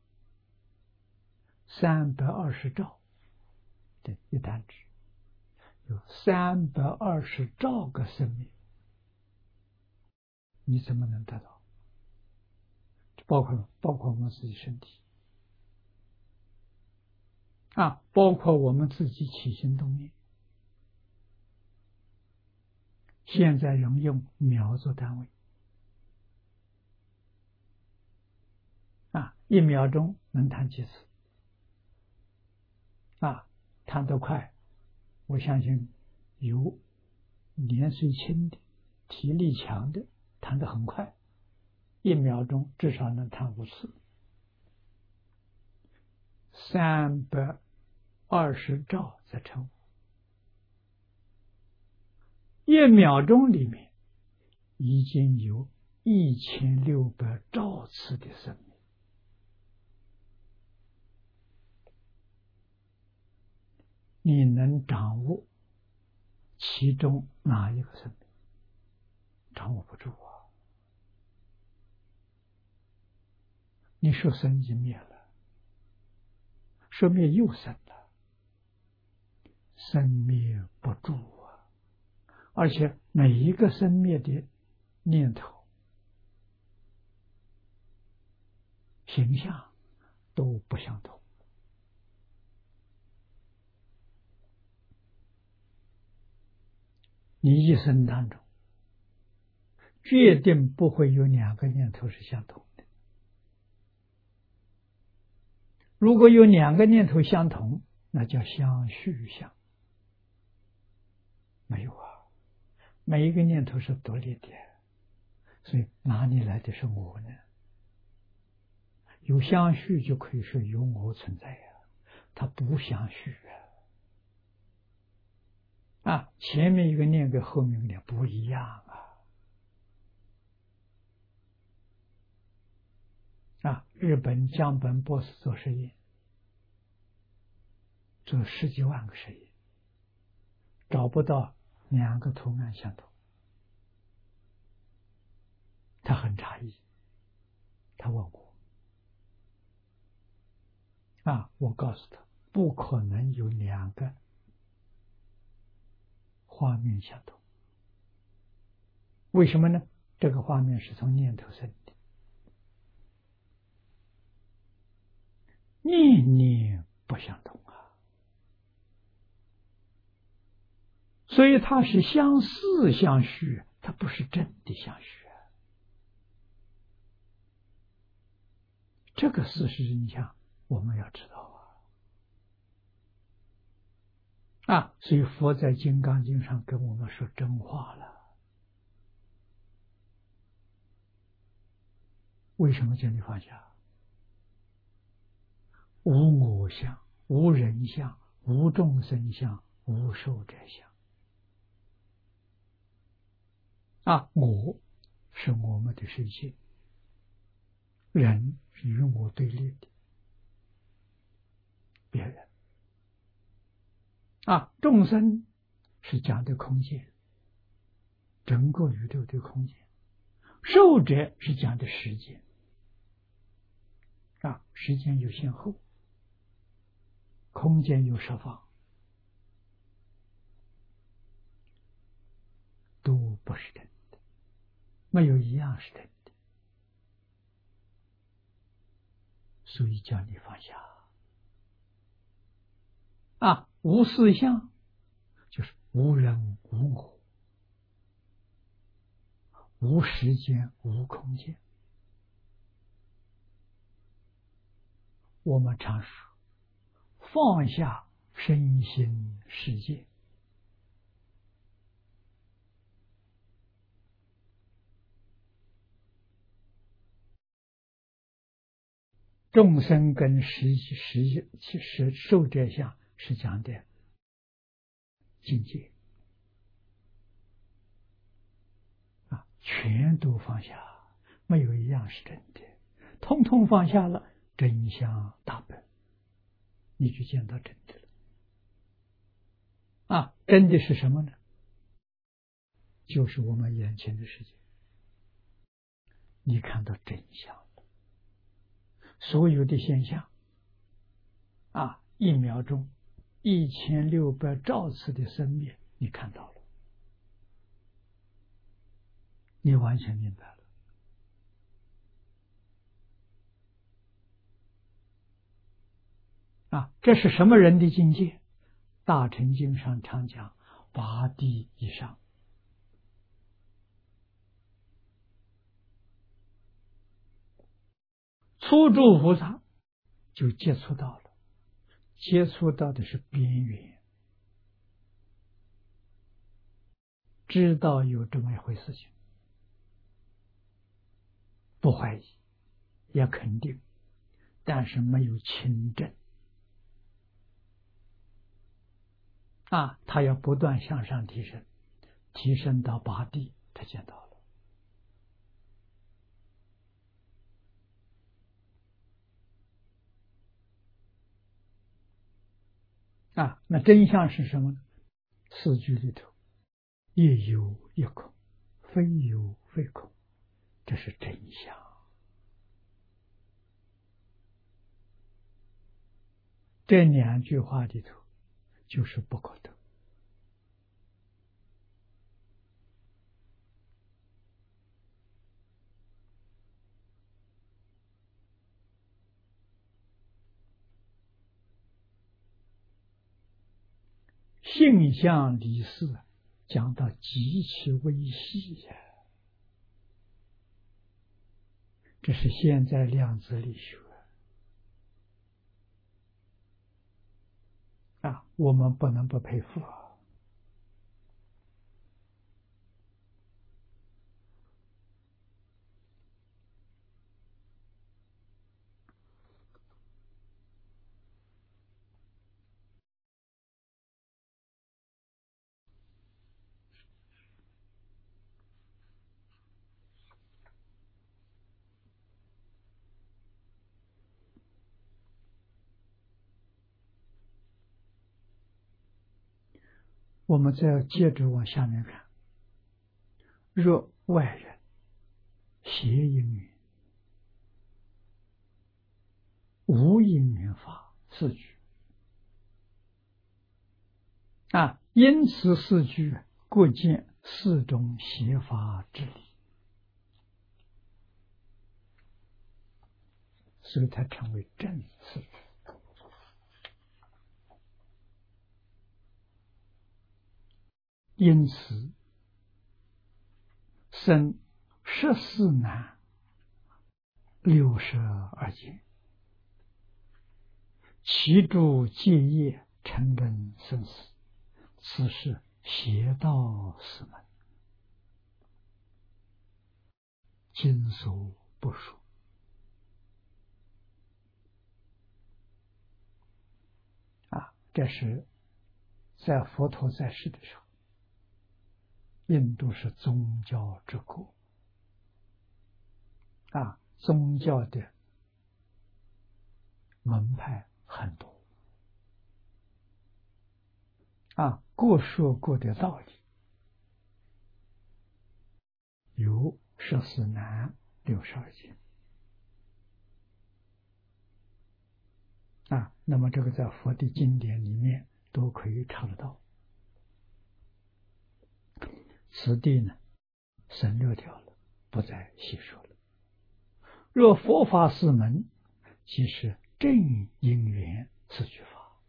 三百二十兆。这一弹指有三百二十兆个生命，你怎么能得到？包括包括我们自己身体啊，包括我们自己起心动念。现在人用秒做单位啊，一秒钟能弹几次啊？弹得快，我相信有年岁轻的、体力强的，弹得很快，一秒钟至少能弹五次。三百二十兆再乘五，一秒钟里面已经有一千六百兆次的生命。你能掌握其中哪一个生命？掌握不住啊！你说生已灭了，说灭又生了，生灭不住啊！而且每一个生灭的念头、形象都不相同。你一生当中决定不会有两个念头是相同的。如果有两个念头相同，那叫相续相。没有啊，每一个念头是独立的，所以哪里来的是我呢？有相续就可以说有我存在呀、啊，它不相续啊。啊，前面一个念跟后面一个念不一样啊！啊，日本江本博士做实验，做十几万个实验，找不到两个图案相同，他很诧异，他问我啊，我告诉他不可能有两个画面相同，为什么呢？这个画面是从念头生的，念念不相同啊，所以它是相似相续，它不是真的相续。这个事实真相我们要知道啊！啊，所以佛在《金刚经》上跟我们说真话了。为什么叫你放下？无我相，无人相，无众生相，无寿者相。啊，我是我们的身心，人是与我对立的别人。啊，众生是讲的空间，整个宇宙的空间。寿者是讲的时间。啊，时间有先后，空间有设方，都不是真的，没有一样是真的，所以叫你放下。啊，无四相就是无人无我，无时间无空间。我们常说放下身心世界，众生跟实实其实受者相是讲的境界啊，全都放下，没有一样是真的，通通放下了，真相大白，你就见到真的了。啊，真的是什么呢？就是我们眼前的世界，你看到真相了，所有的现象啊，一秒钟一千六百兆次的生灭，你看到了，你完全明白了。啊，这是什么人的境界？大乘经上常讲八地以上，初住菩萨就接触到了，接触到的是边缘，知道有这么一回事情，不怀疑，也肯定，但是没有亲证啊，他要不断向上提升，提升到八地，他见到了。啊，那真相是什么呢？四句里头，亦有亦空，非有非空，这是真相。这两句话里头，就是不可得。性相离事讲到极其微细呀，这是现在量子力学啊，我们不能不佩服啊。 我们再接着往下面看，若外人邪因缘，无因缘法四句啊，因此四句故见四种邪法之理，所以它称为正四句。因此生十四难六十二劫，其诸戒业成根生死，此是邪道四门，今所不说。啊，这是在佛陀在世的时候，印度是宗教之国啊，宗教的门派很多啊，各说各的道理，有十四难六十二劫啊，那么这个在佛的经典里面都可以查得到。此地呢，省略掉了，不再细说了。若佛法四门，即是正因缘四句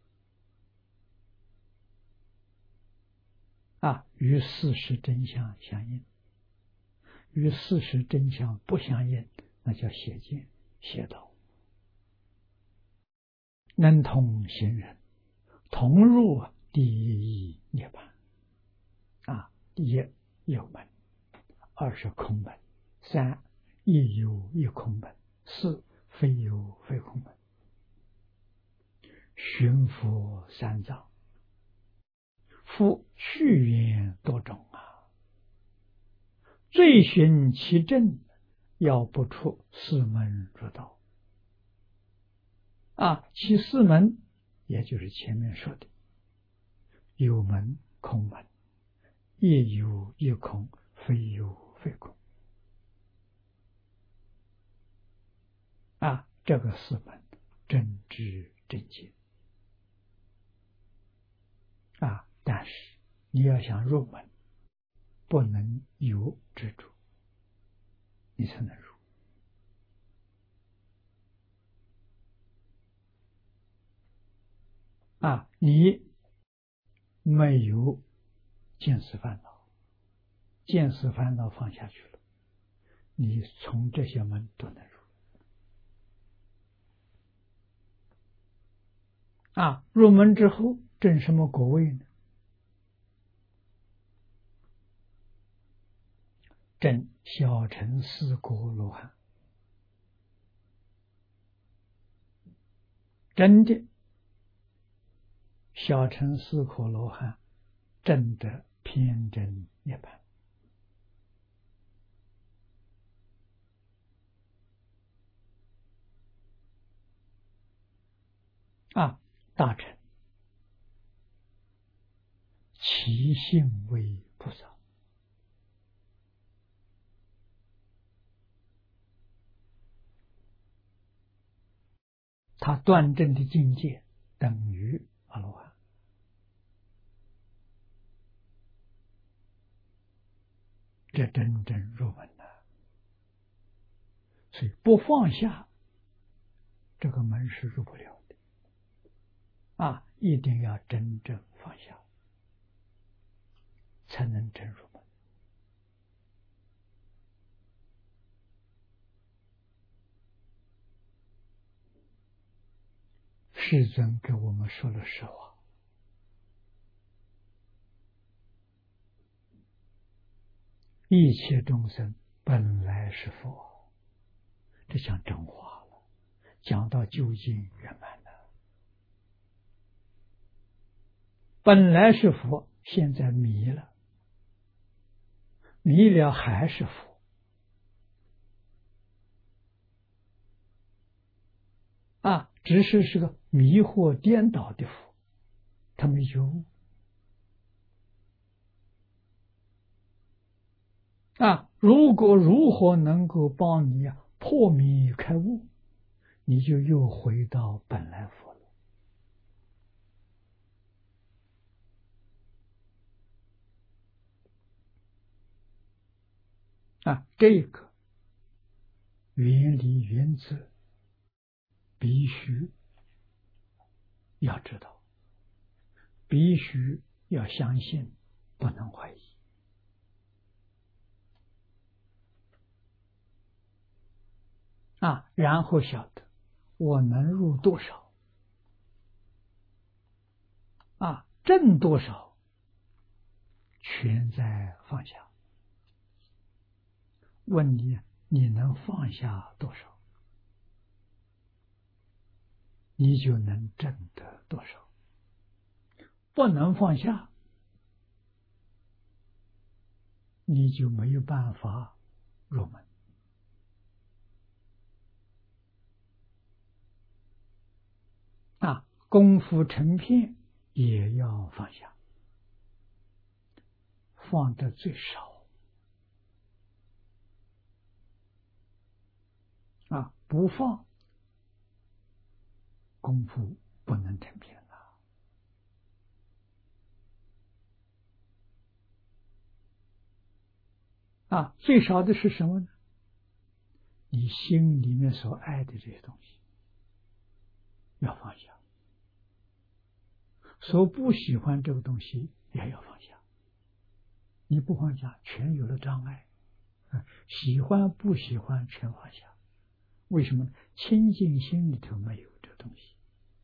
法啊，与事实真相相应。与事实真相不相应，那叫邪见邪道。能通行人，同入第一涅槃啊！一有门，二是空门，三亦有亦空门，四非有非空门。寻佛三藏，复去缘多种啊！最寻其正，要不出四门入道啊！其四门，也就是前面说的有门空门，亦有亦空，非有非空啊！这个四门真知真见啊！但是你要想入门，不能有执着，你才能入啊！你没有见识烦恼，见识烦恼放下去了，你从这些门都能入啊！入门之后证什么果位呢？证小乘四果罗汉。真的小乘四果罗汉证得偏真涅槃啊！大乘其性为菩萨，他断证的境界等于阿罗汉，这真正入门了。所以不放下这个门是入不了的啊！一定要真正放下，才能真入门。世尊给我们说了实话，一切众生本来是佛，这讲真话了，讲到究竟圆满了。本来是佛，现在迷了，迷了还是佛啊，只是是个迷惑颠倒的佛，他没觉悟啊，如果如何能够帮你破迷开悟，你就又回到本来佛了。啊，这个原理原则必须要知道，必须要相信，不能怀疑。啊，然后晓得我能入多少，啊，挣多少，全在放下。问你，你能放下多少，你就能挣得多少。不能放下，你就没有办法入门。啊，功夫成片也要放下，放的最少。啊，不放，功夫不能成片了。啊，最少的是什么呢？你心里面所爱的这些东西要放下，所不喜欢这个东西也要放下。你不放下，全有了障碍。喜欢不喜欢全放下。为什么？清净心里头没有这个东西。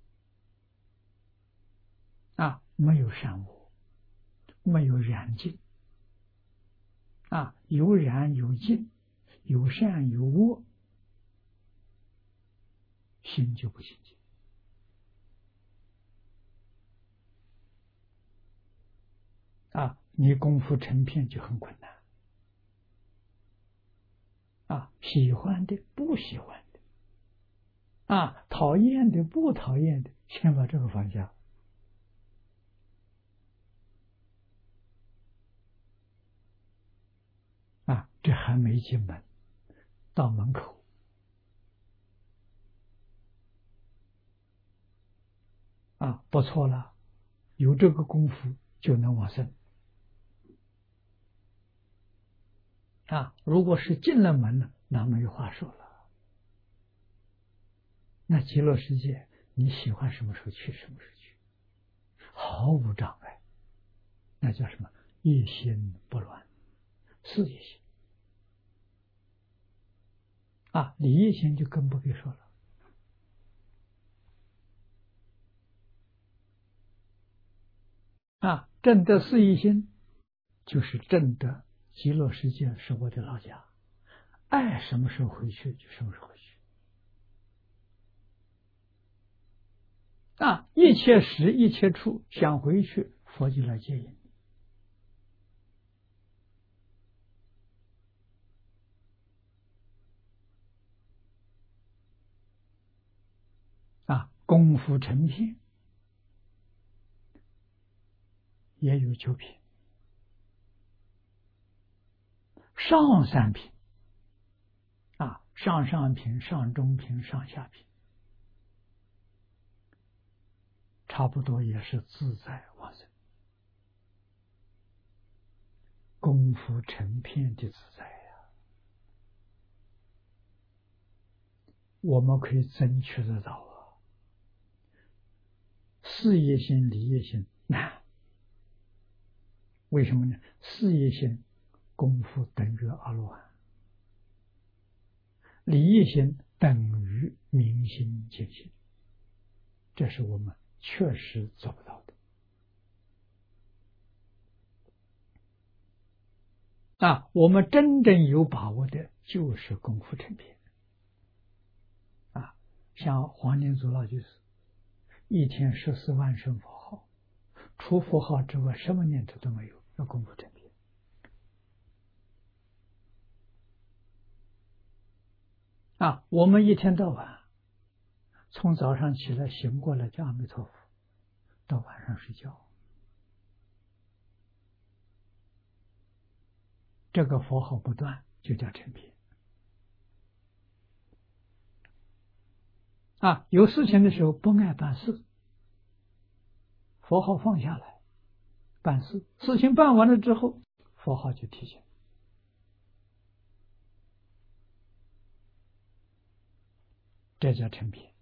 啊，没有善恶，没有染净。啊，有染有净，有善有恶，心就不清净。啊，你功夫成片就很困难。啊，喜欢的不喜欢的，啊，讨厌的不讨厌的，先把这个放下。啊，这还没进门，到门口。啊，不错了，有这个功夫就能往生。啊，如果是进了门了，那没有话说了。那极乐世界，你喜欢什么时候去什么时候去，毫无障碍。那叫什么？一心不乱，事业心。啊，理业心就更不必说了。啊，证得事业心，就是证得极乐世界是我的老家，爱什么时候回去就什么时候回去。啊，一切时一切处想回去，佛就来接引。啊，功夫成片也有九品，上三品。啊，上上品、上中品、上下品，差不多也是自在往生。功夫成片的自在呀，我们可以争取得到啊。事业心、理业心难，为什么呢？事业心功夫等于阿罗汉，理业心等于明心见性，这是我们确实做不到的。啊，我们真正有把握的就是功夫成片。啊，像黄念祖老居士，一天十四万声佛号，除佛号之外，什么念头都没有，要功夫成片。啊，我们一天到晚，从早上起来醒过来叫阿弥陀佛，到晚上睡觉， 这个佛号不断，就叫成片。啊，有事情的时候不爱办事，佛号放下来办事，事情办完了之后，佛号就提醒，这叫成片。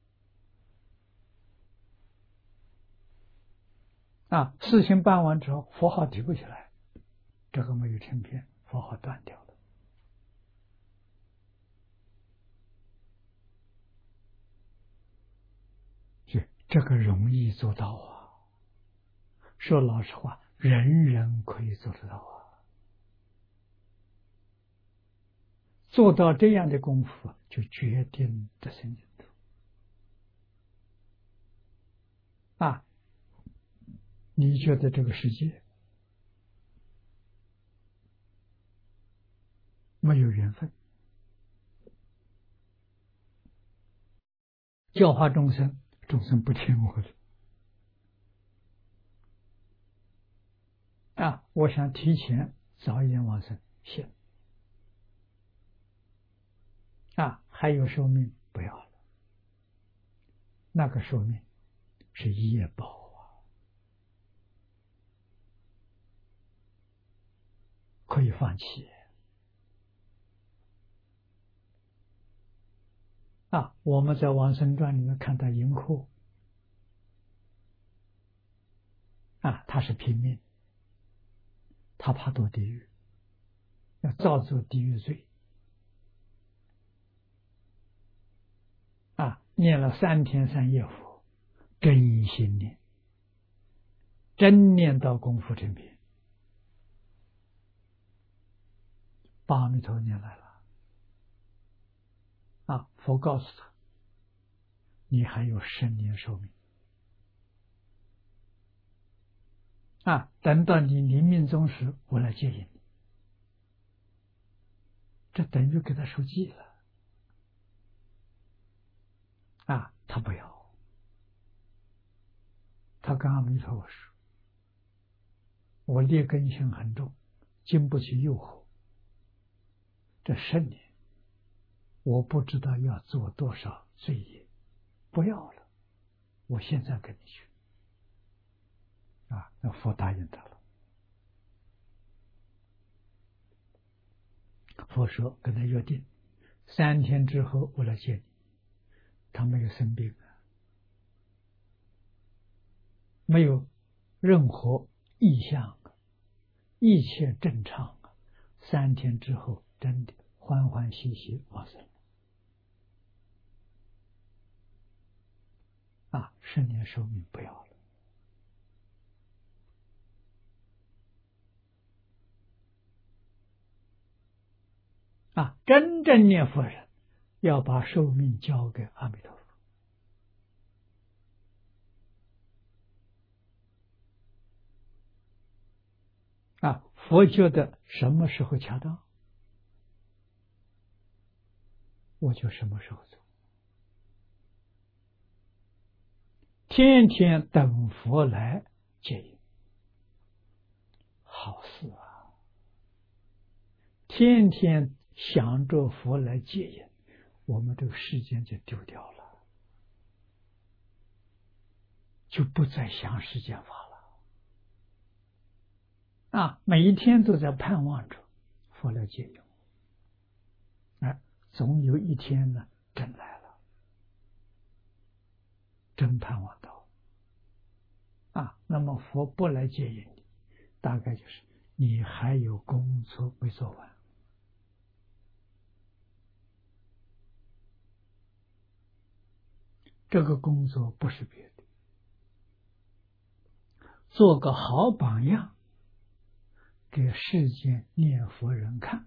啊，事情办完之后，佛号提不起来，这个没有成片，佛号断掉了。这个容易做到啊！说老实话，人人可以做得到啊！做到这样的功夫，就决定得生净土啊！你觉得这个世界没有缘分，教化众生，众生不听我的啊！我想提前早一点往生，行啊！还有寿命不要了，那个寿命是业报啊，可以放弃啊！我们在《往生传》里面看到银库啊，他是拼命，他怕堕地狱，要造作地狱罪啊！念了三天三夜佛，真心念，真念到功夫成片，把阿弥陀念来了啊！佛告诉他，你还有十年寿命啊！等到你临命终时，我来接引你。这等于给他受记了啊！他不要，他跟阿弥陀佛说：“我劣根性很重，经不起诱惑。这十年，我不知道要做多少罪业，不要了，我现在跟你去。”啊，那佛答应他了。佛说跟他约定，三天之后我来见你。他没有生病啊，没有任何异象，一切正常。三天之后，真的欢欢喜喜往生了。啊，十年寿命不要了。啊，真正念佛人要把寿命交给阿弥陀佛。啊，佛觉得什么时候恰当，我就什么时候做。天天等佛来接引，好事啊！天天想着佛来接引，我们这个时间就丢掉了，就不再想世间法了。啊，每一天都在盼望着佛来接引，哎，总有一天呢，真来了，真盼望到啊。那么佛不来接引你，大概就是你还有工作没做完。这个工作不是别的，做个好榜样给世间念佛人看，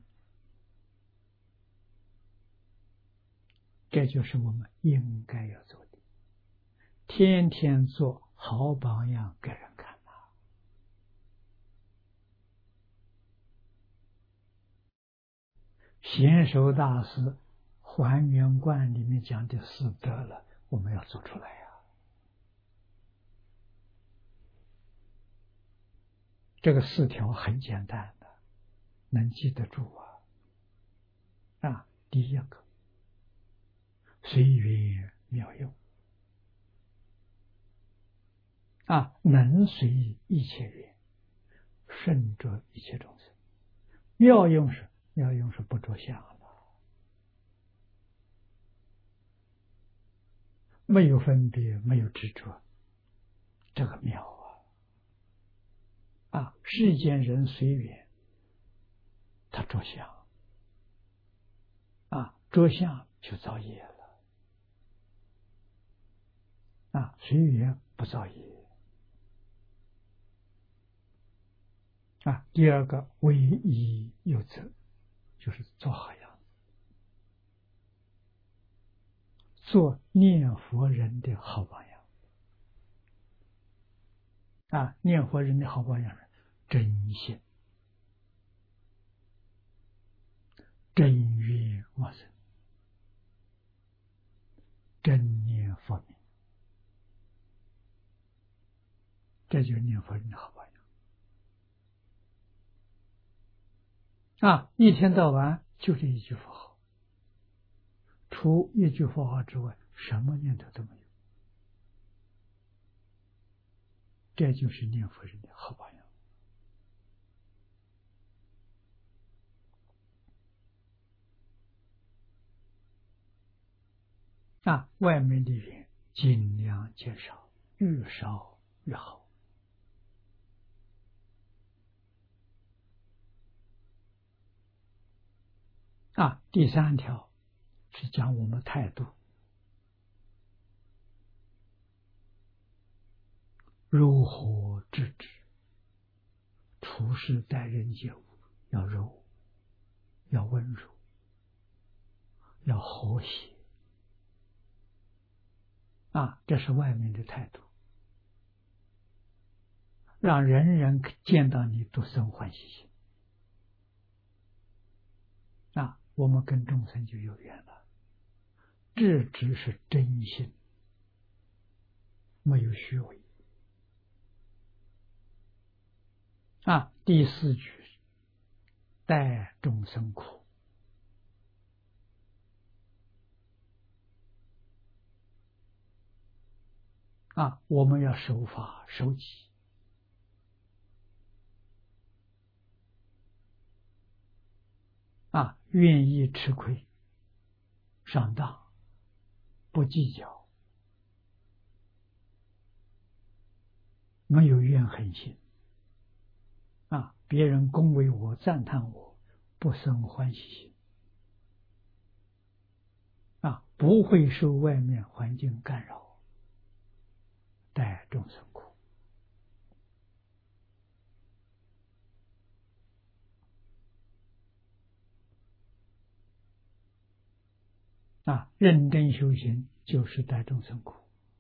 这就是我们应该要做的，天天做好榜样给人看啊。贤首大师还原观里面讲的四德了，我们要做出来呀、啊。这个四条很简单的， 能记得住啊。啊，第一个随缘妙用啊，能随一切缘，顺着一切众生。妙用是妙用是不着相了，没有分别，没有执着，这个妙啊！啊，世间人随缘，他着相啊，着相就造业了啊，随缘不造业啊。第二个唯一有责，就是做好样子，做念佛人的好榜样啊！念佛人的好榜样是真心、真愿往生、真念佛名，这就是念佛人的好榜样啊！一天到晚就这一句佛号，除一句佛号之外，什么念头都没有，这就是念佛人的好榜样啊！外面的缘尽量减少，越少越好啊！第三条是讲我们态度，如何制止，处事待人接物要柔，要温柔，要和谐啊！这是外面的态度，让人人见到你都生欢喜心啊！我们跟众生就有缘了。这只是真心，没有虚伪啊！第四句，待众生苦啊！我们要守法守己啊！愿意吃亏上当，不计较，没有怨恨心啊！别人恭维我赞叹我，不生欢喜心啊！不会受外面环境干扰，待众生苦啊！认真修行就是待众生苦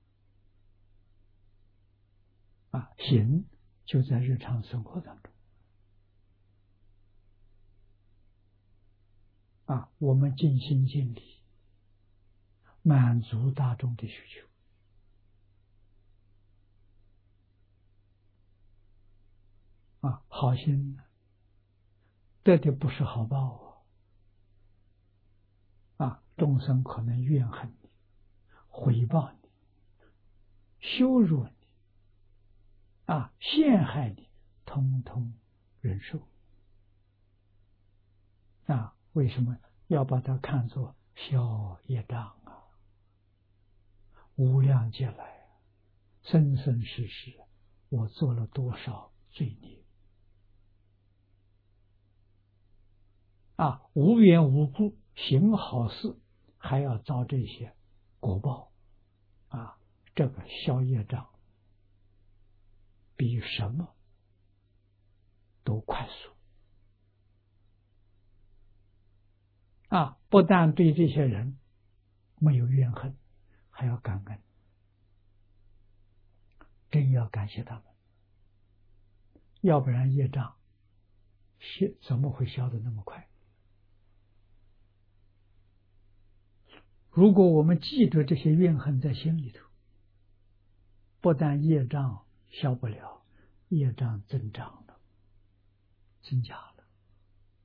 啊！行就在日常生活当中啊！我们尽心尽力满足大众的需求啊！好心得的不是好报啊！啊！众生可能怨恨你、诽谤你、羞辱你啊、陷害你，通通忍受啊！为什么要把它看作消业障啊？无量劫来，生生世世，我做了多少罪孽啊！无缘无故行好事，还要遭这些果报啊！这个消业障比什么都快速啊！不但对这些人没有怨恨，还要感恩，真要感谢他们，要不然业障消怎么会消得那么快？如果我们记得这些怨恨在心里头，不但业障消不了，业障增长了，增加了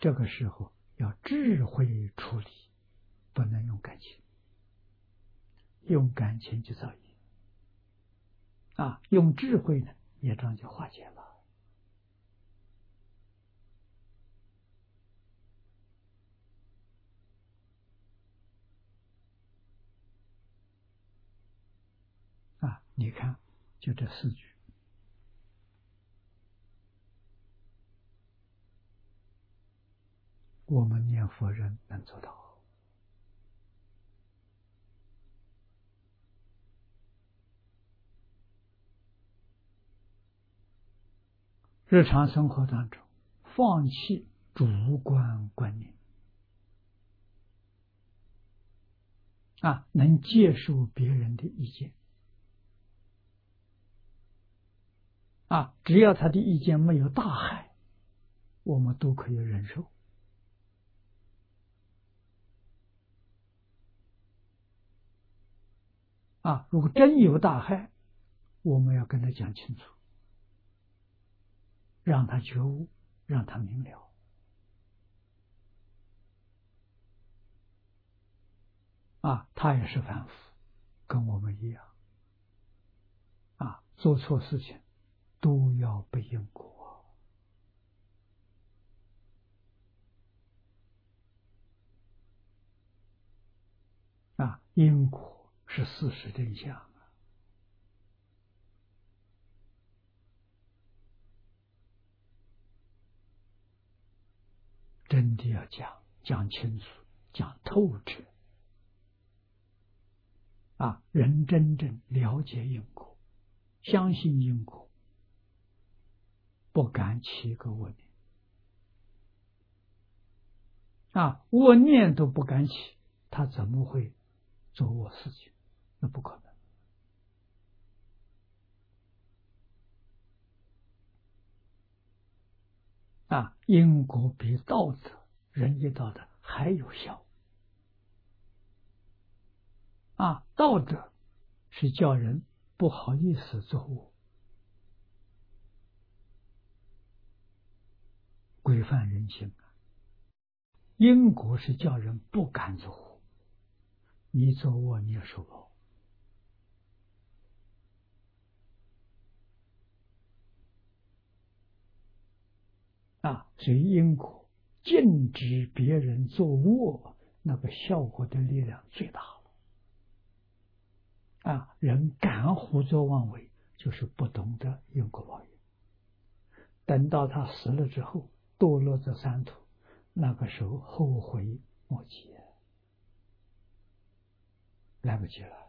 这个时候要智慧处理，不能用感情，用感情就造业啊，用智慧呢，业障就化解了。啊，你看，就这四句，我们念佛人能做到。日常生活当中，放弃主观观念啊，能接受别人的意见啊，只要他的意见没有大害，我们都可以忍受啊。如果真有大害，我们要跟他讲清楚，让他觉悟，让他明了啊。他也是凡夫，跟我们一样啊，做错事情都要背因果啊，因果是事实真相啊。真的要讲讲清楚，讲透彻啊！人真正了解因果，相信因果，不敢起一个恶念啊！恶念都不敢起，他怎么会做恶事情？那不可能啊！因果比道德、仁义道德还有效啊！道德是叫人不好意思做恶，规范人性啊。因果是叫人不敢做恶，你做恶你也受报啊。所以因果禁止别人做恶，那个效果的力量最大了啊。人敢胡作妄为，就是不懂得因果报应。等到他死了之后，堕落这三途，那个时候后悔莫及，来不及了。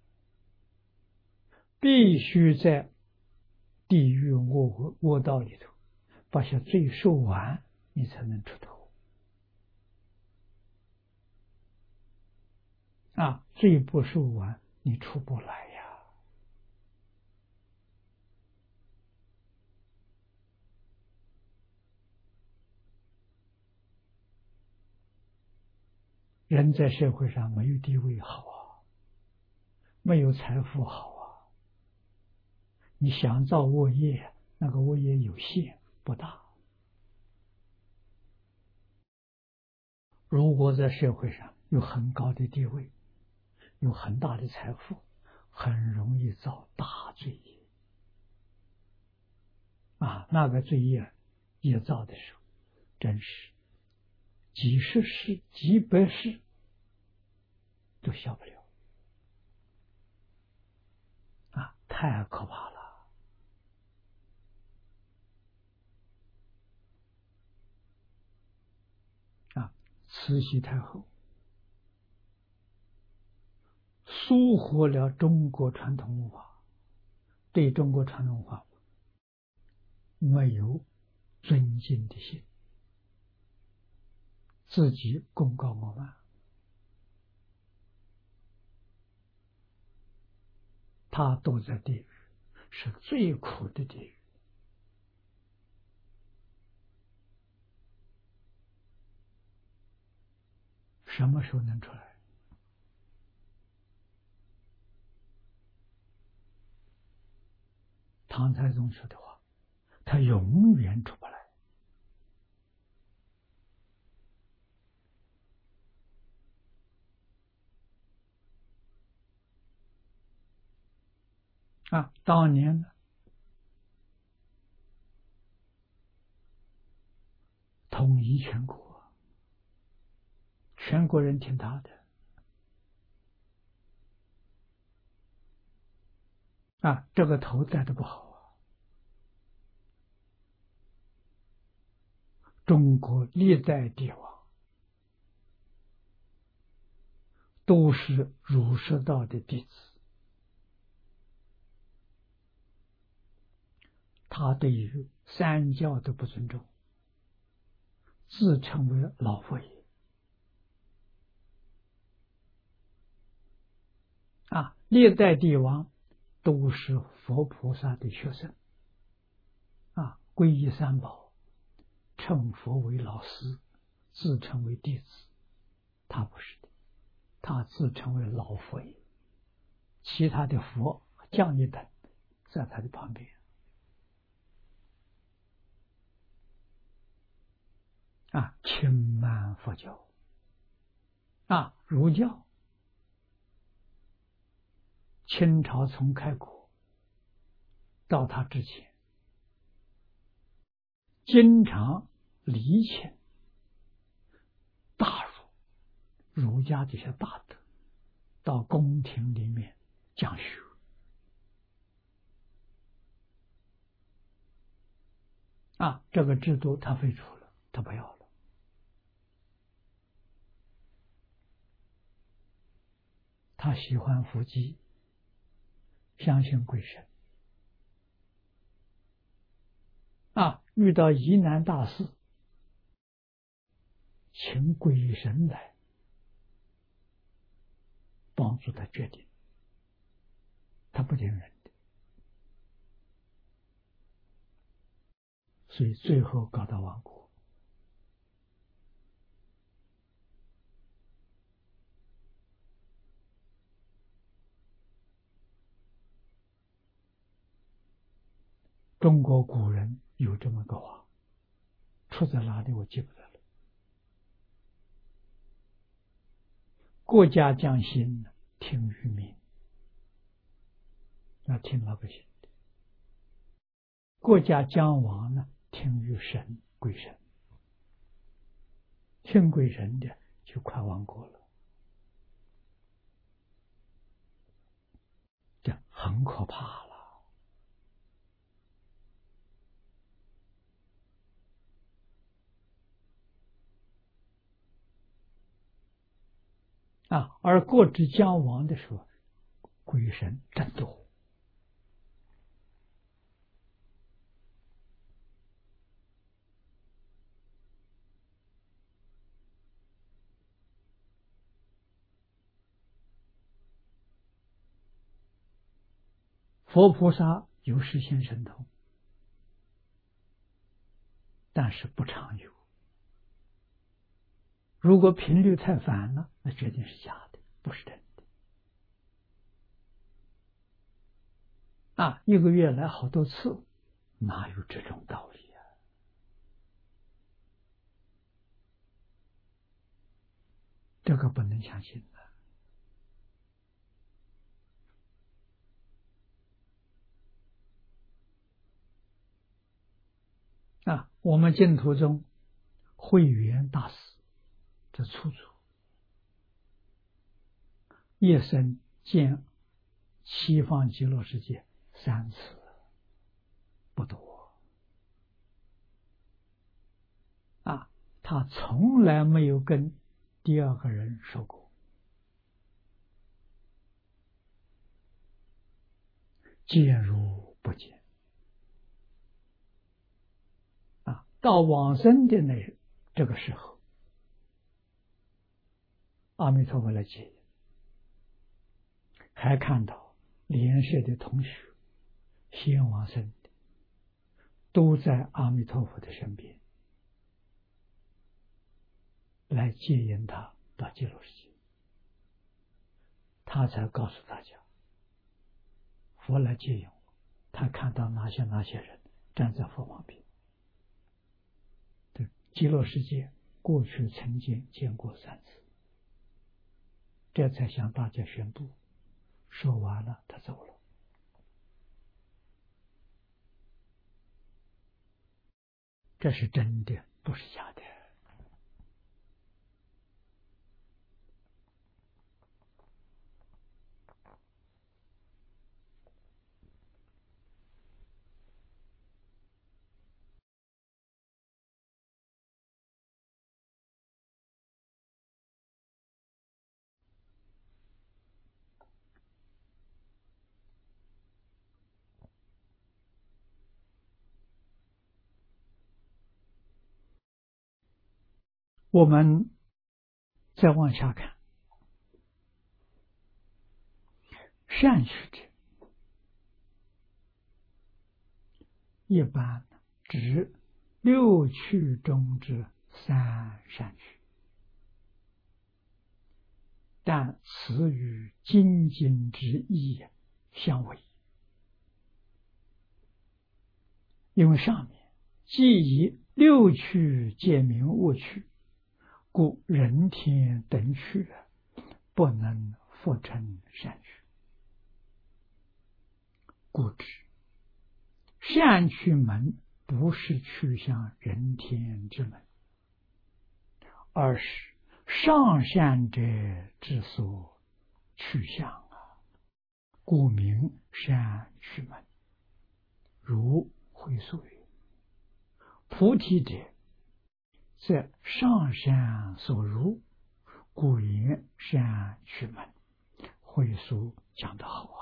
必须在地狱恶恶道里头把些罪受完，你才能出头啊！罪不受完，你出不来呀。人在社会上没有地位好啊，没有财富好啊。你想造恶业，那个恶业有限不大。如果在社会上有很高的地位，有很大的财富，很容易造大罪业啊！那个罪业业造的时候，真是几十世、几百世都消不了啊！太可怕了啊！慈禧太后疏忽了中国传统文化，对中国传统文化没有尊敬的心，自己功高傲慢，他堕在地狱，是最苦的地狱。什么时候能出来？唐太宗说的话，他永远出不来啊，当年呢，统一全国，全国人听他的啊，这个头戴的不好啊。中国历代帝王都是儒释道的弟子，他对于三教的不尊重，自称为老佛爷啊。历代帝王都是佛菩萨的学生啊，皈依三宝，称佛为老师，自称为弟子。他不是的，他自称为老佛爷，其他的佛降一等在他的旁边啊，轻慢佛教啊。儒教清朝从开国到他之前，经常礼请大儒儒家这些大德到宫廷里面讲学啊，这个制度他废除了，他不要了。他喜欢伏击，相信鬼神啊，遇到疑难大事，请鬼神来帮助他决定，他不听人的，所以最后搞到亡国。中国古人有这么个话，出在哪里我记不得了。国家将兴，听于民，要听老百姓的；国家将亡呢，听于神鬼神，听鬼神的就快亡国了，这很可怕了。啊，而国之将亡的时候，鬼神真多。佛菩萨有实现神通，但是不常有。如果频率太反了，那决定是假的，不是真的。啊，一个月来好多次，哪有这种道理啊？这个不能相信的。啊，我们净土中慧远大师这出处，一生见西方极乐世界三次，不多啊。他从来没有跟第二个人说过，见如不见啊。到往生的那这个时候，阿弥陀佛来接引，还看到莲社的同学先往生的都在阿弥陀佛的身边，来接引他到极乐世界。他才告诉大家，佛来接引我，他看到哪些哪些人站在佛旁边。对，极乐世界过去曾经见过三次，这才向大家宣布。说完了，他走了。 这是真的，不是假的。我们再往下看，善趣者，一般指六趣中之三善趣，但此与精进之意相违。因为上面既以六趣界名物趣，故人天等趣不能复成善趣。故知善趣门不是去向人天之门，而是上善者之所去向啊，故名善趣门。如会所云：菩提者，则上善所入，故言善趣门。会所讲得好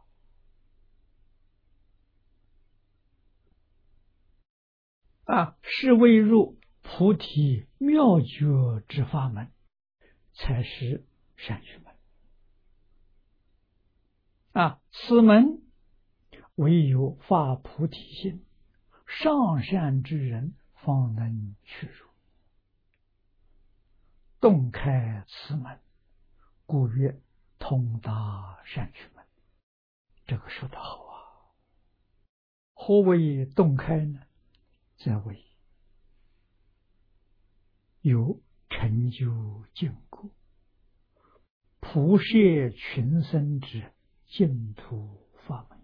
啊！啊，是未入菩提妙觉之法门，才是善趣门。啊，此门唯有发菩提心，上善之人方能去入。洞开此门，故曰通达善趣门。这个说得好啊！何为洞开呢？则为有成就净果、普摄群生之净土法门。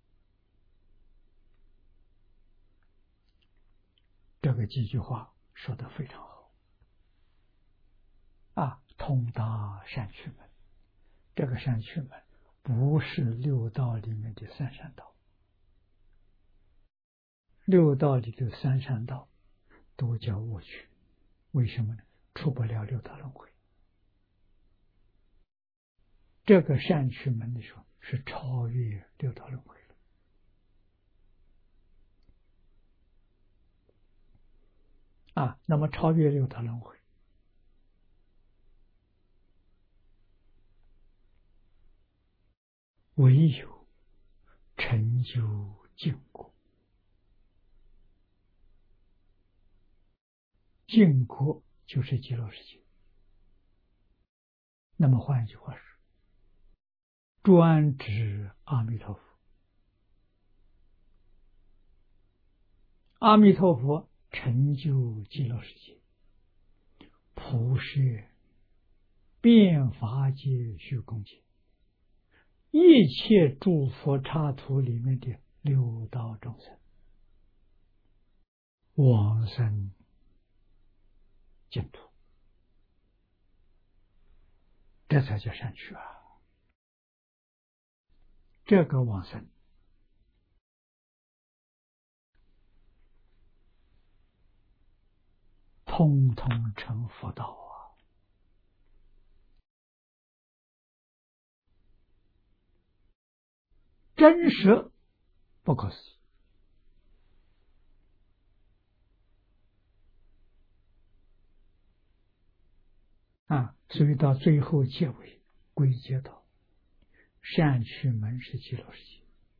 这个几句话说得非常好啊！通达善趣门，这个善趣门不是六道里面的三善道，六道里的三善道都叫恶趣，为什么呢？出不了六道轮回。这个善趣门的时候是超越六道轮回了啊！那么超越六道轮回，唯有成就净果。净果就是极乐世界。那么换一句话说，专指阿弥陀佛。阿弥陀佛成就极乐世界，普摄遍法界虚空界，一切诸佛刹土里面的六道众生，往生净土，这才叫善趣啊！这个往生通通成佛道啊！真实不可思议啊！所以到最后结尾归结到善趣门是极乐世界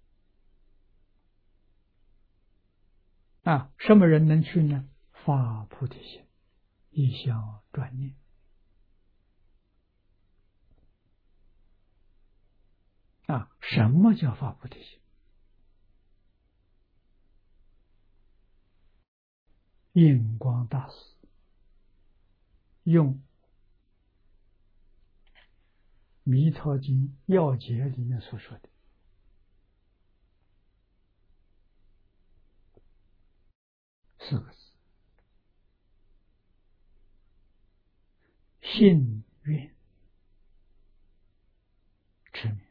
啊！什么人能去呢？发菩提心，一向专念啊！什么叫发菩提心？印光大师用《弥陀经要解》里面所说的四个字： 信愿持名。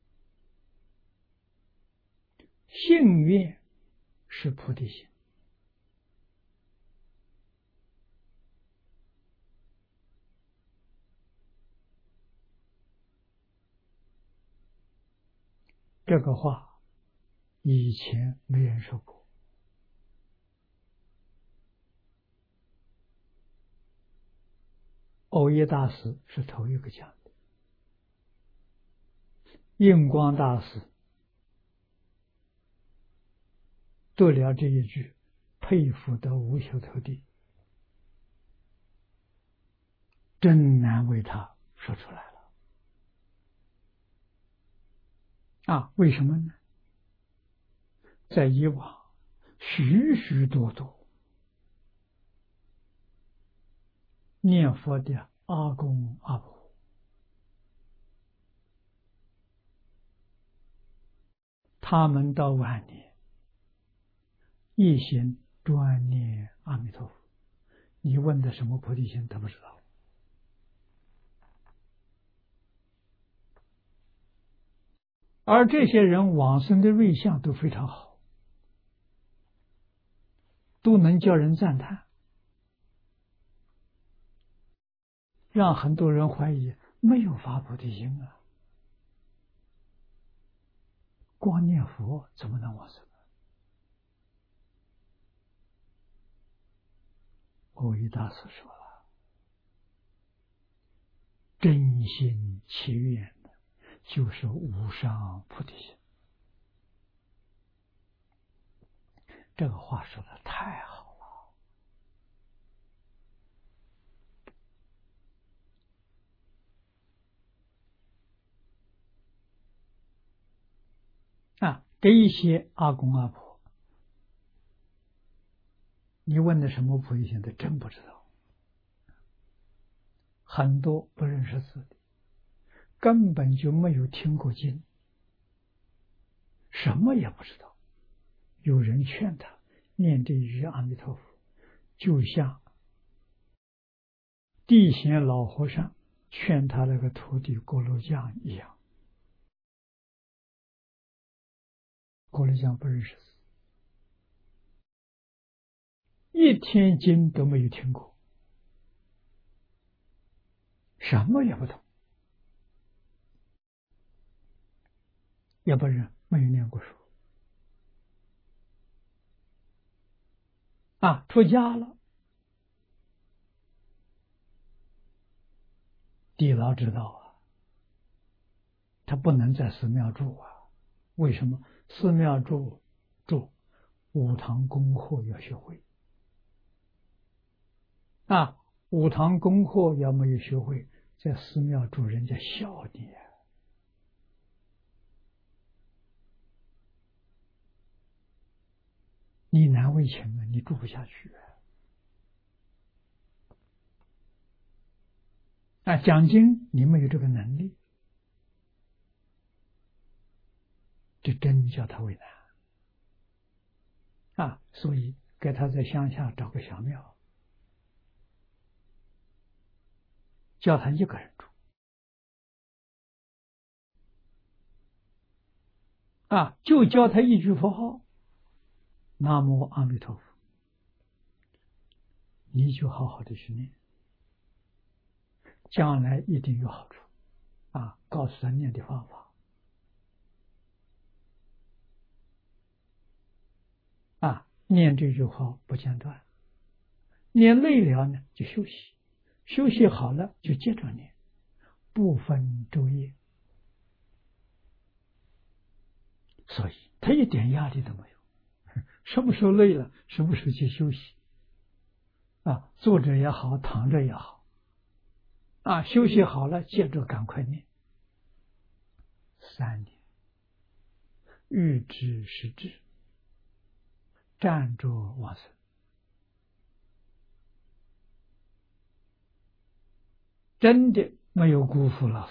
信愿是菩提心，这个话以前没人说过，藕益大师是头一个讲的，印光大师读了这一句，佩服得无求透地，真难为他说出来了啊！为什么呢？在以往许许多多念佛的阿公阿婆，他们到晚年一心专念阿弥陀佛，你问的什么菩提心他不知道。而这些人往生的瑞相都非常好，都能叫人赞叹，让很多人怀疑没有发菩提心啊，光念佛怎么能往生？藕益大师说了，真心祈愿的就是无上菩提心。这个话说的太好了啊！给一些阿公阿婆，你问的什么菩提心，他真不知道，很多不认识字的，根本就没有听过经，什么也不知道。有人劝他念这一句阿弥陀佛，就像地贤老和尚劝他那个徒弟锅炉匠一样。锅炉匠不认识字，一天经都没有听过，什么也不懂，也不认，没有念过书啊，出家了，地牢知道啊，他不能在寺庙住啊。为什么？寺庙住住五堂功课要学会啊，五堂功课要没有学会，在寺庙住人家笑你啊，你难为情啊，你住不下去啊！啊，讲经你没有这个能力，这真叫他为难啊！所以给他在乡下找个小庙，叫他一个人住啊，就教他一句佛号，南无阿弥陀佛，你就好好的去念，将来一定有好处啊！告诉他念的方法啊，念这句话不间断，念累了呢就休息，休息好了就接着念，不分昼夜，所以他一点压力都没有，什么时候累了什么时候去休息啊，坐着也好，躺着也好啊，休息好了接着赶快念。三年欲知时至，站着往生，真的没有辜负老师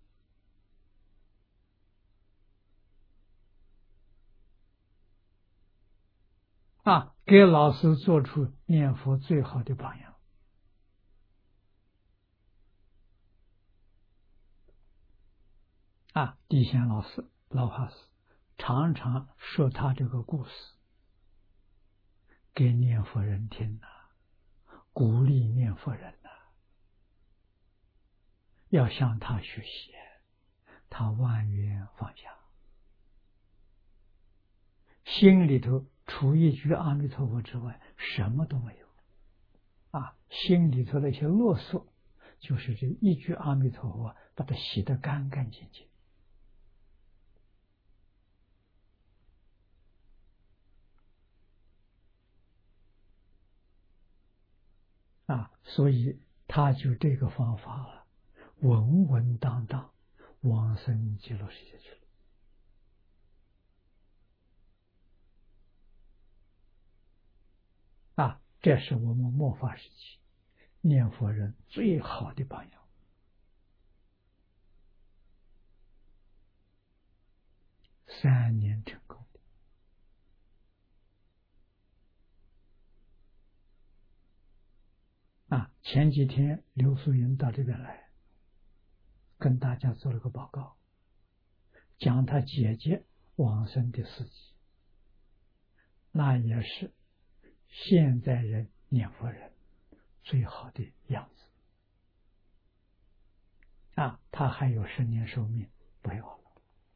啊，给老师做出念佛最好的榜样啊，地仙老师、老法师常常说他这个故事给念佛人听呐、啊，鼓励念佛人呐、啊，要向他学习，他万缘放下，心里头除一句阿弥陀佛之外，什么都没有啊，心里头那些啰嗦，就是这一句阿弥陀佛，把它洗得干干净净。啊，所以他就这个方法了，稳稳当当往生极乐世界去了。啊，这是我们末法时期念佛人最好的榜样。三年成功的。啊，前几天刘素云到这边来，跟大家做了个报告，讲他姐姐往生的事迹，那也是现在人念佛人最好的样子。啊，他还有十年寿命，不要了。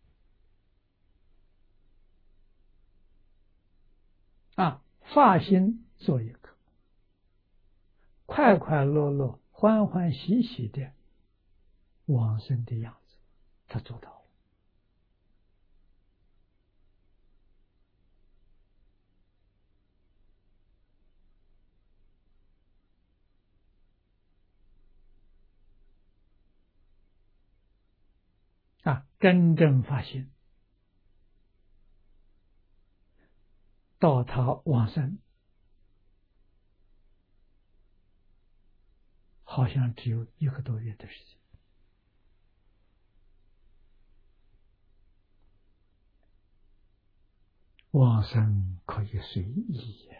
啊，发心做一个快快乐乐、欢欢喜喜的往生的样子，他做到了。啊，真正发心，到他往生，好像只有一个多月的时间。往生可以随意，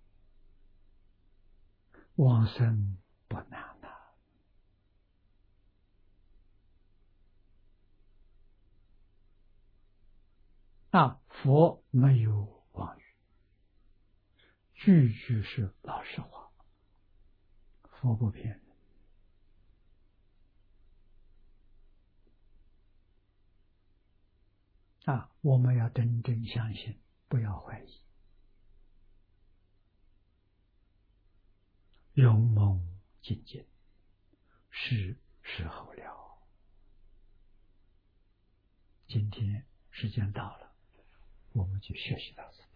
往生不难呐、啊。啊，佛没有妄语，句句是老实话，佛不骗人。啊，我们要真正相信，不要怀疑。勇猛精进，是时候了。今天时间到了，我们就学习到此。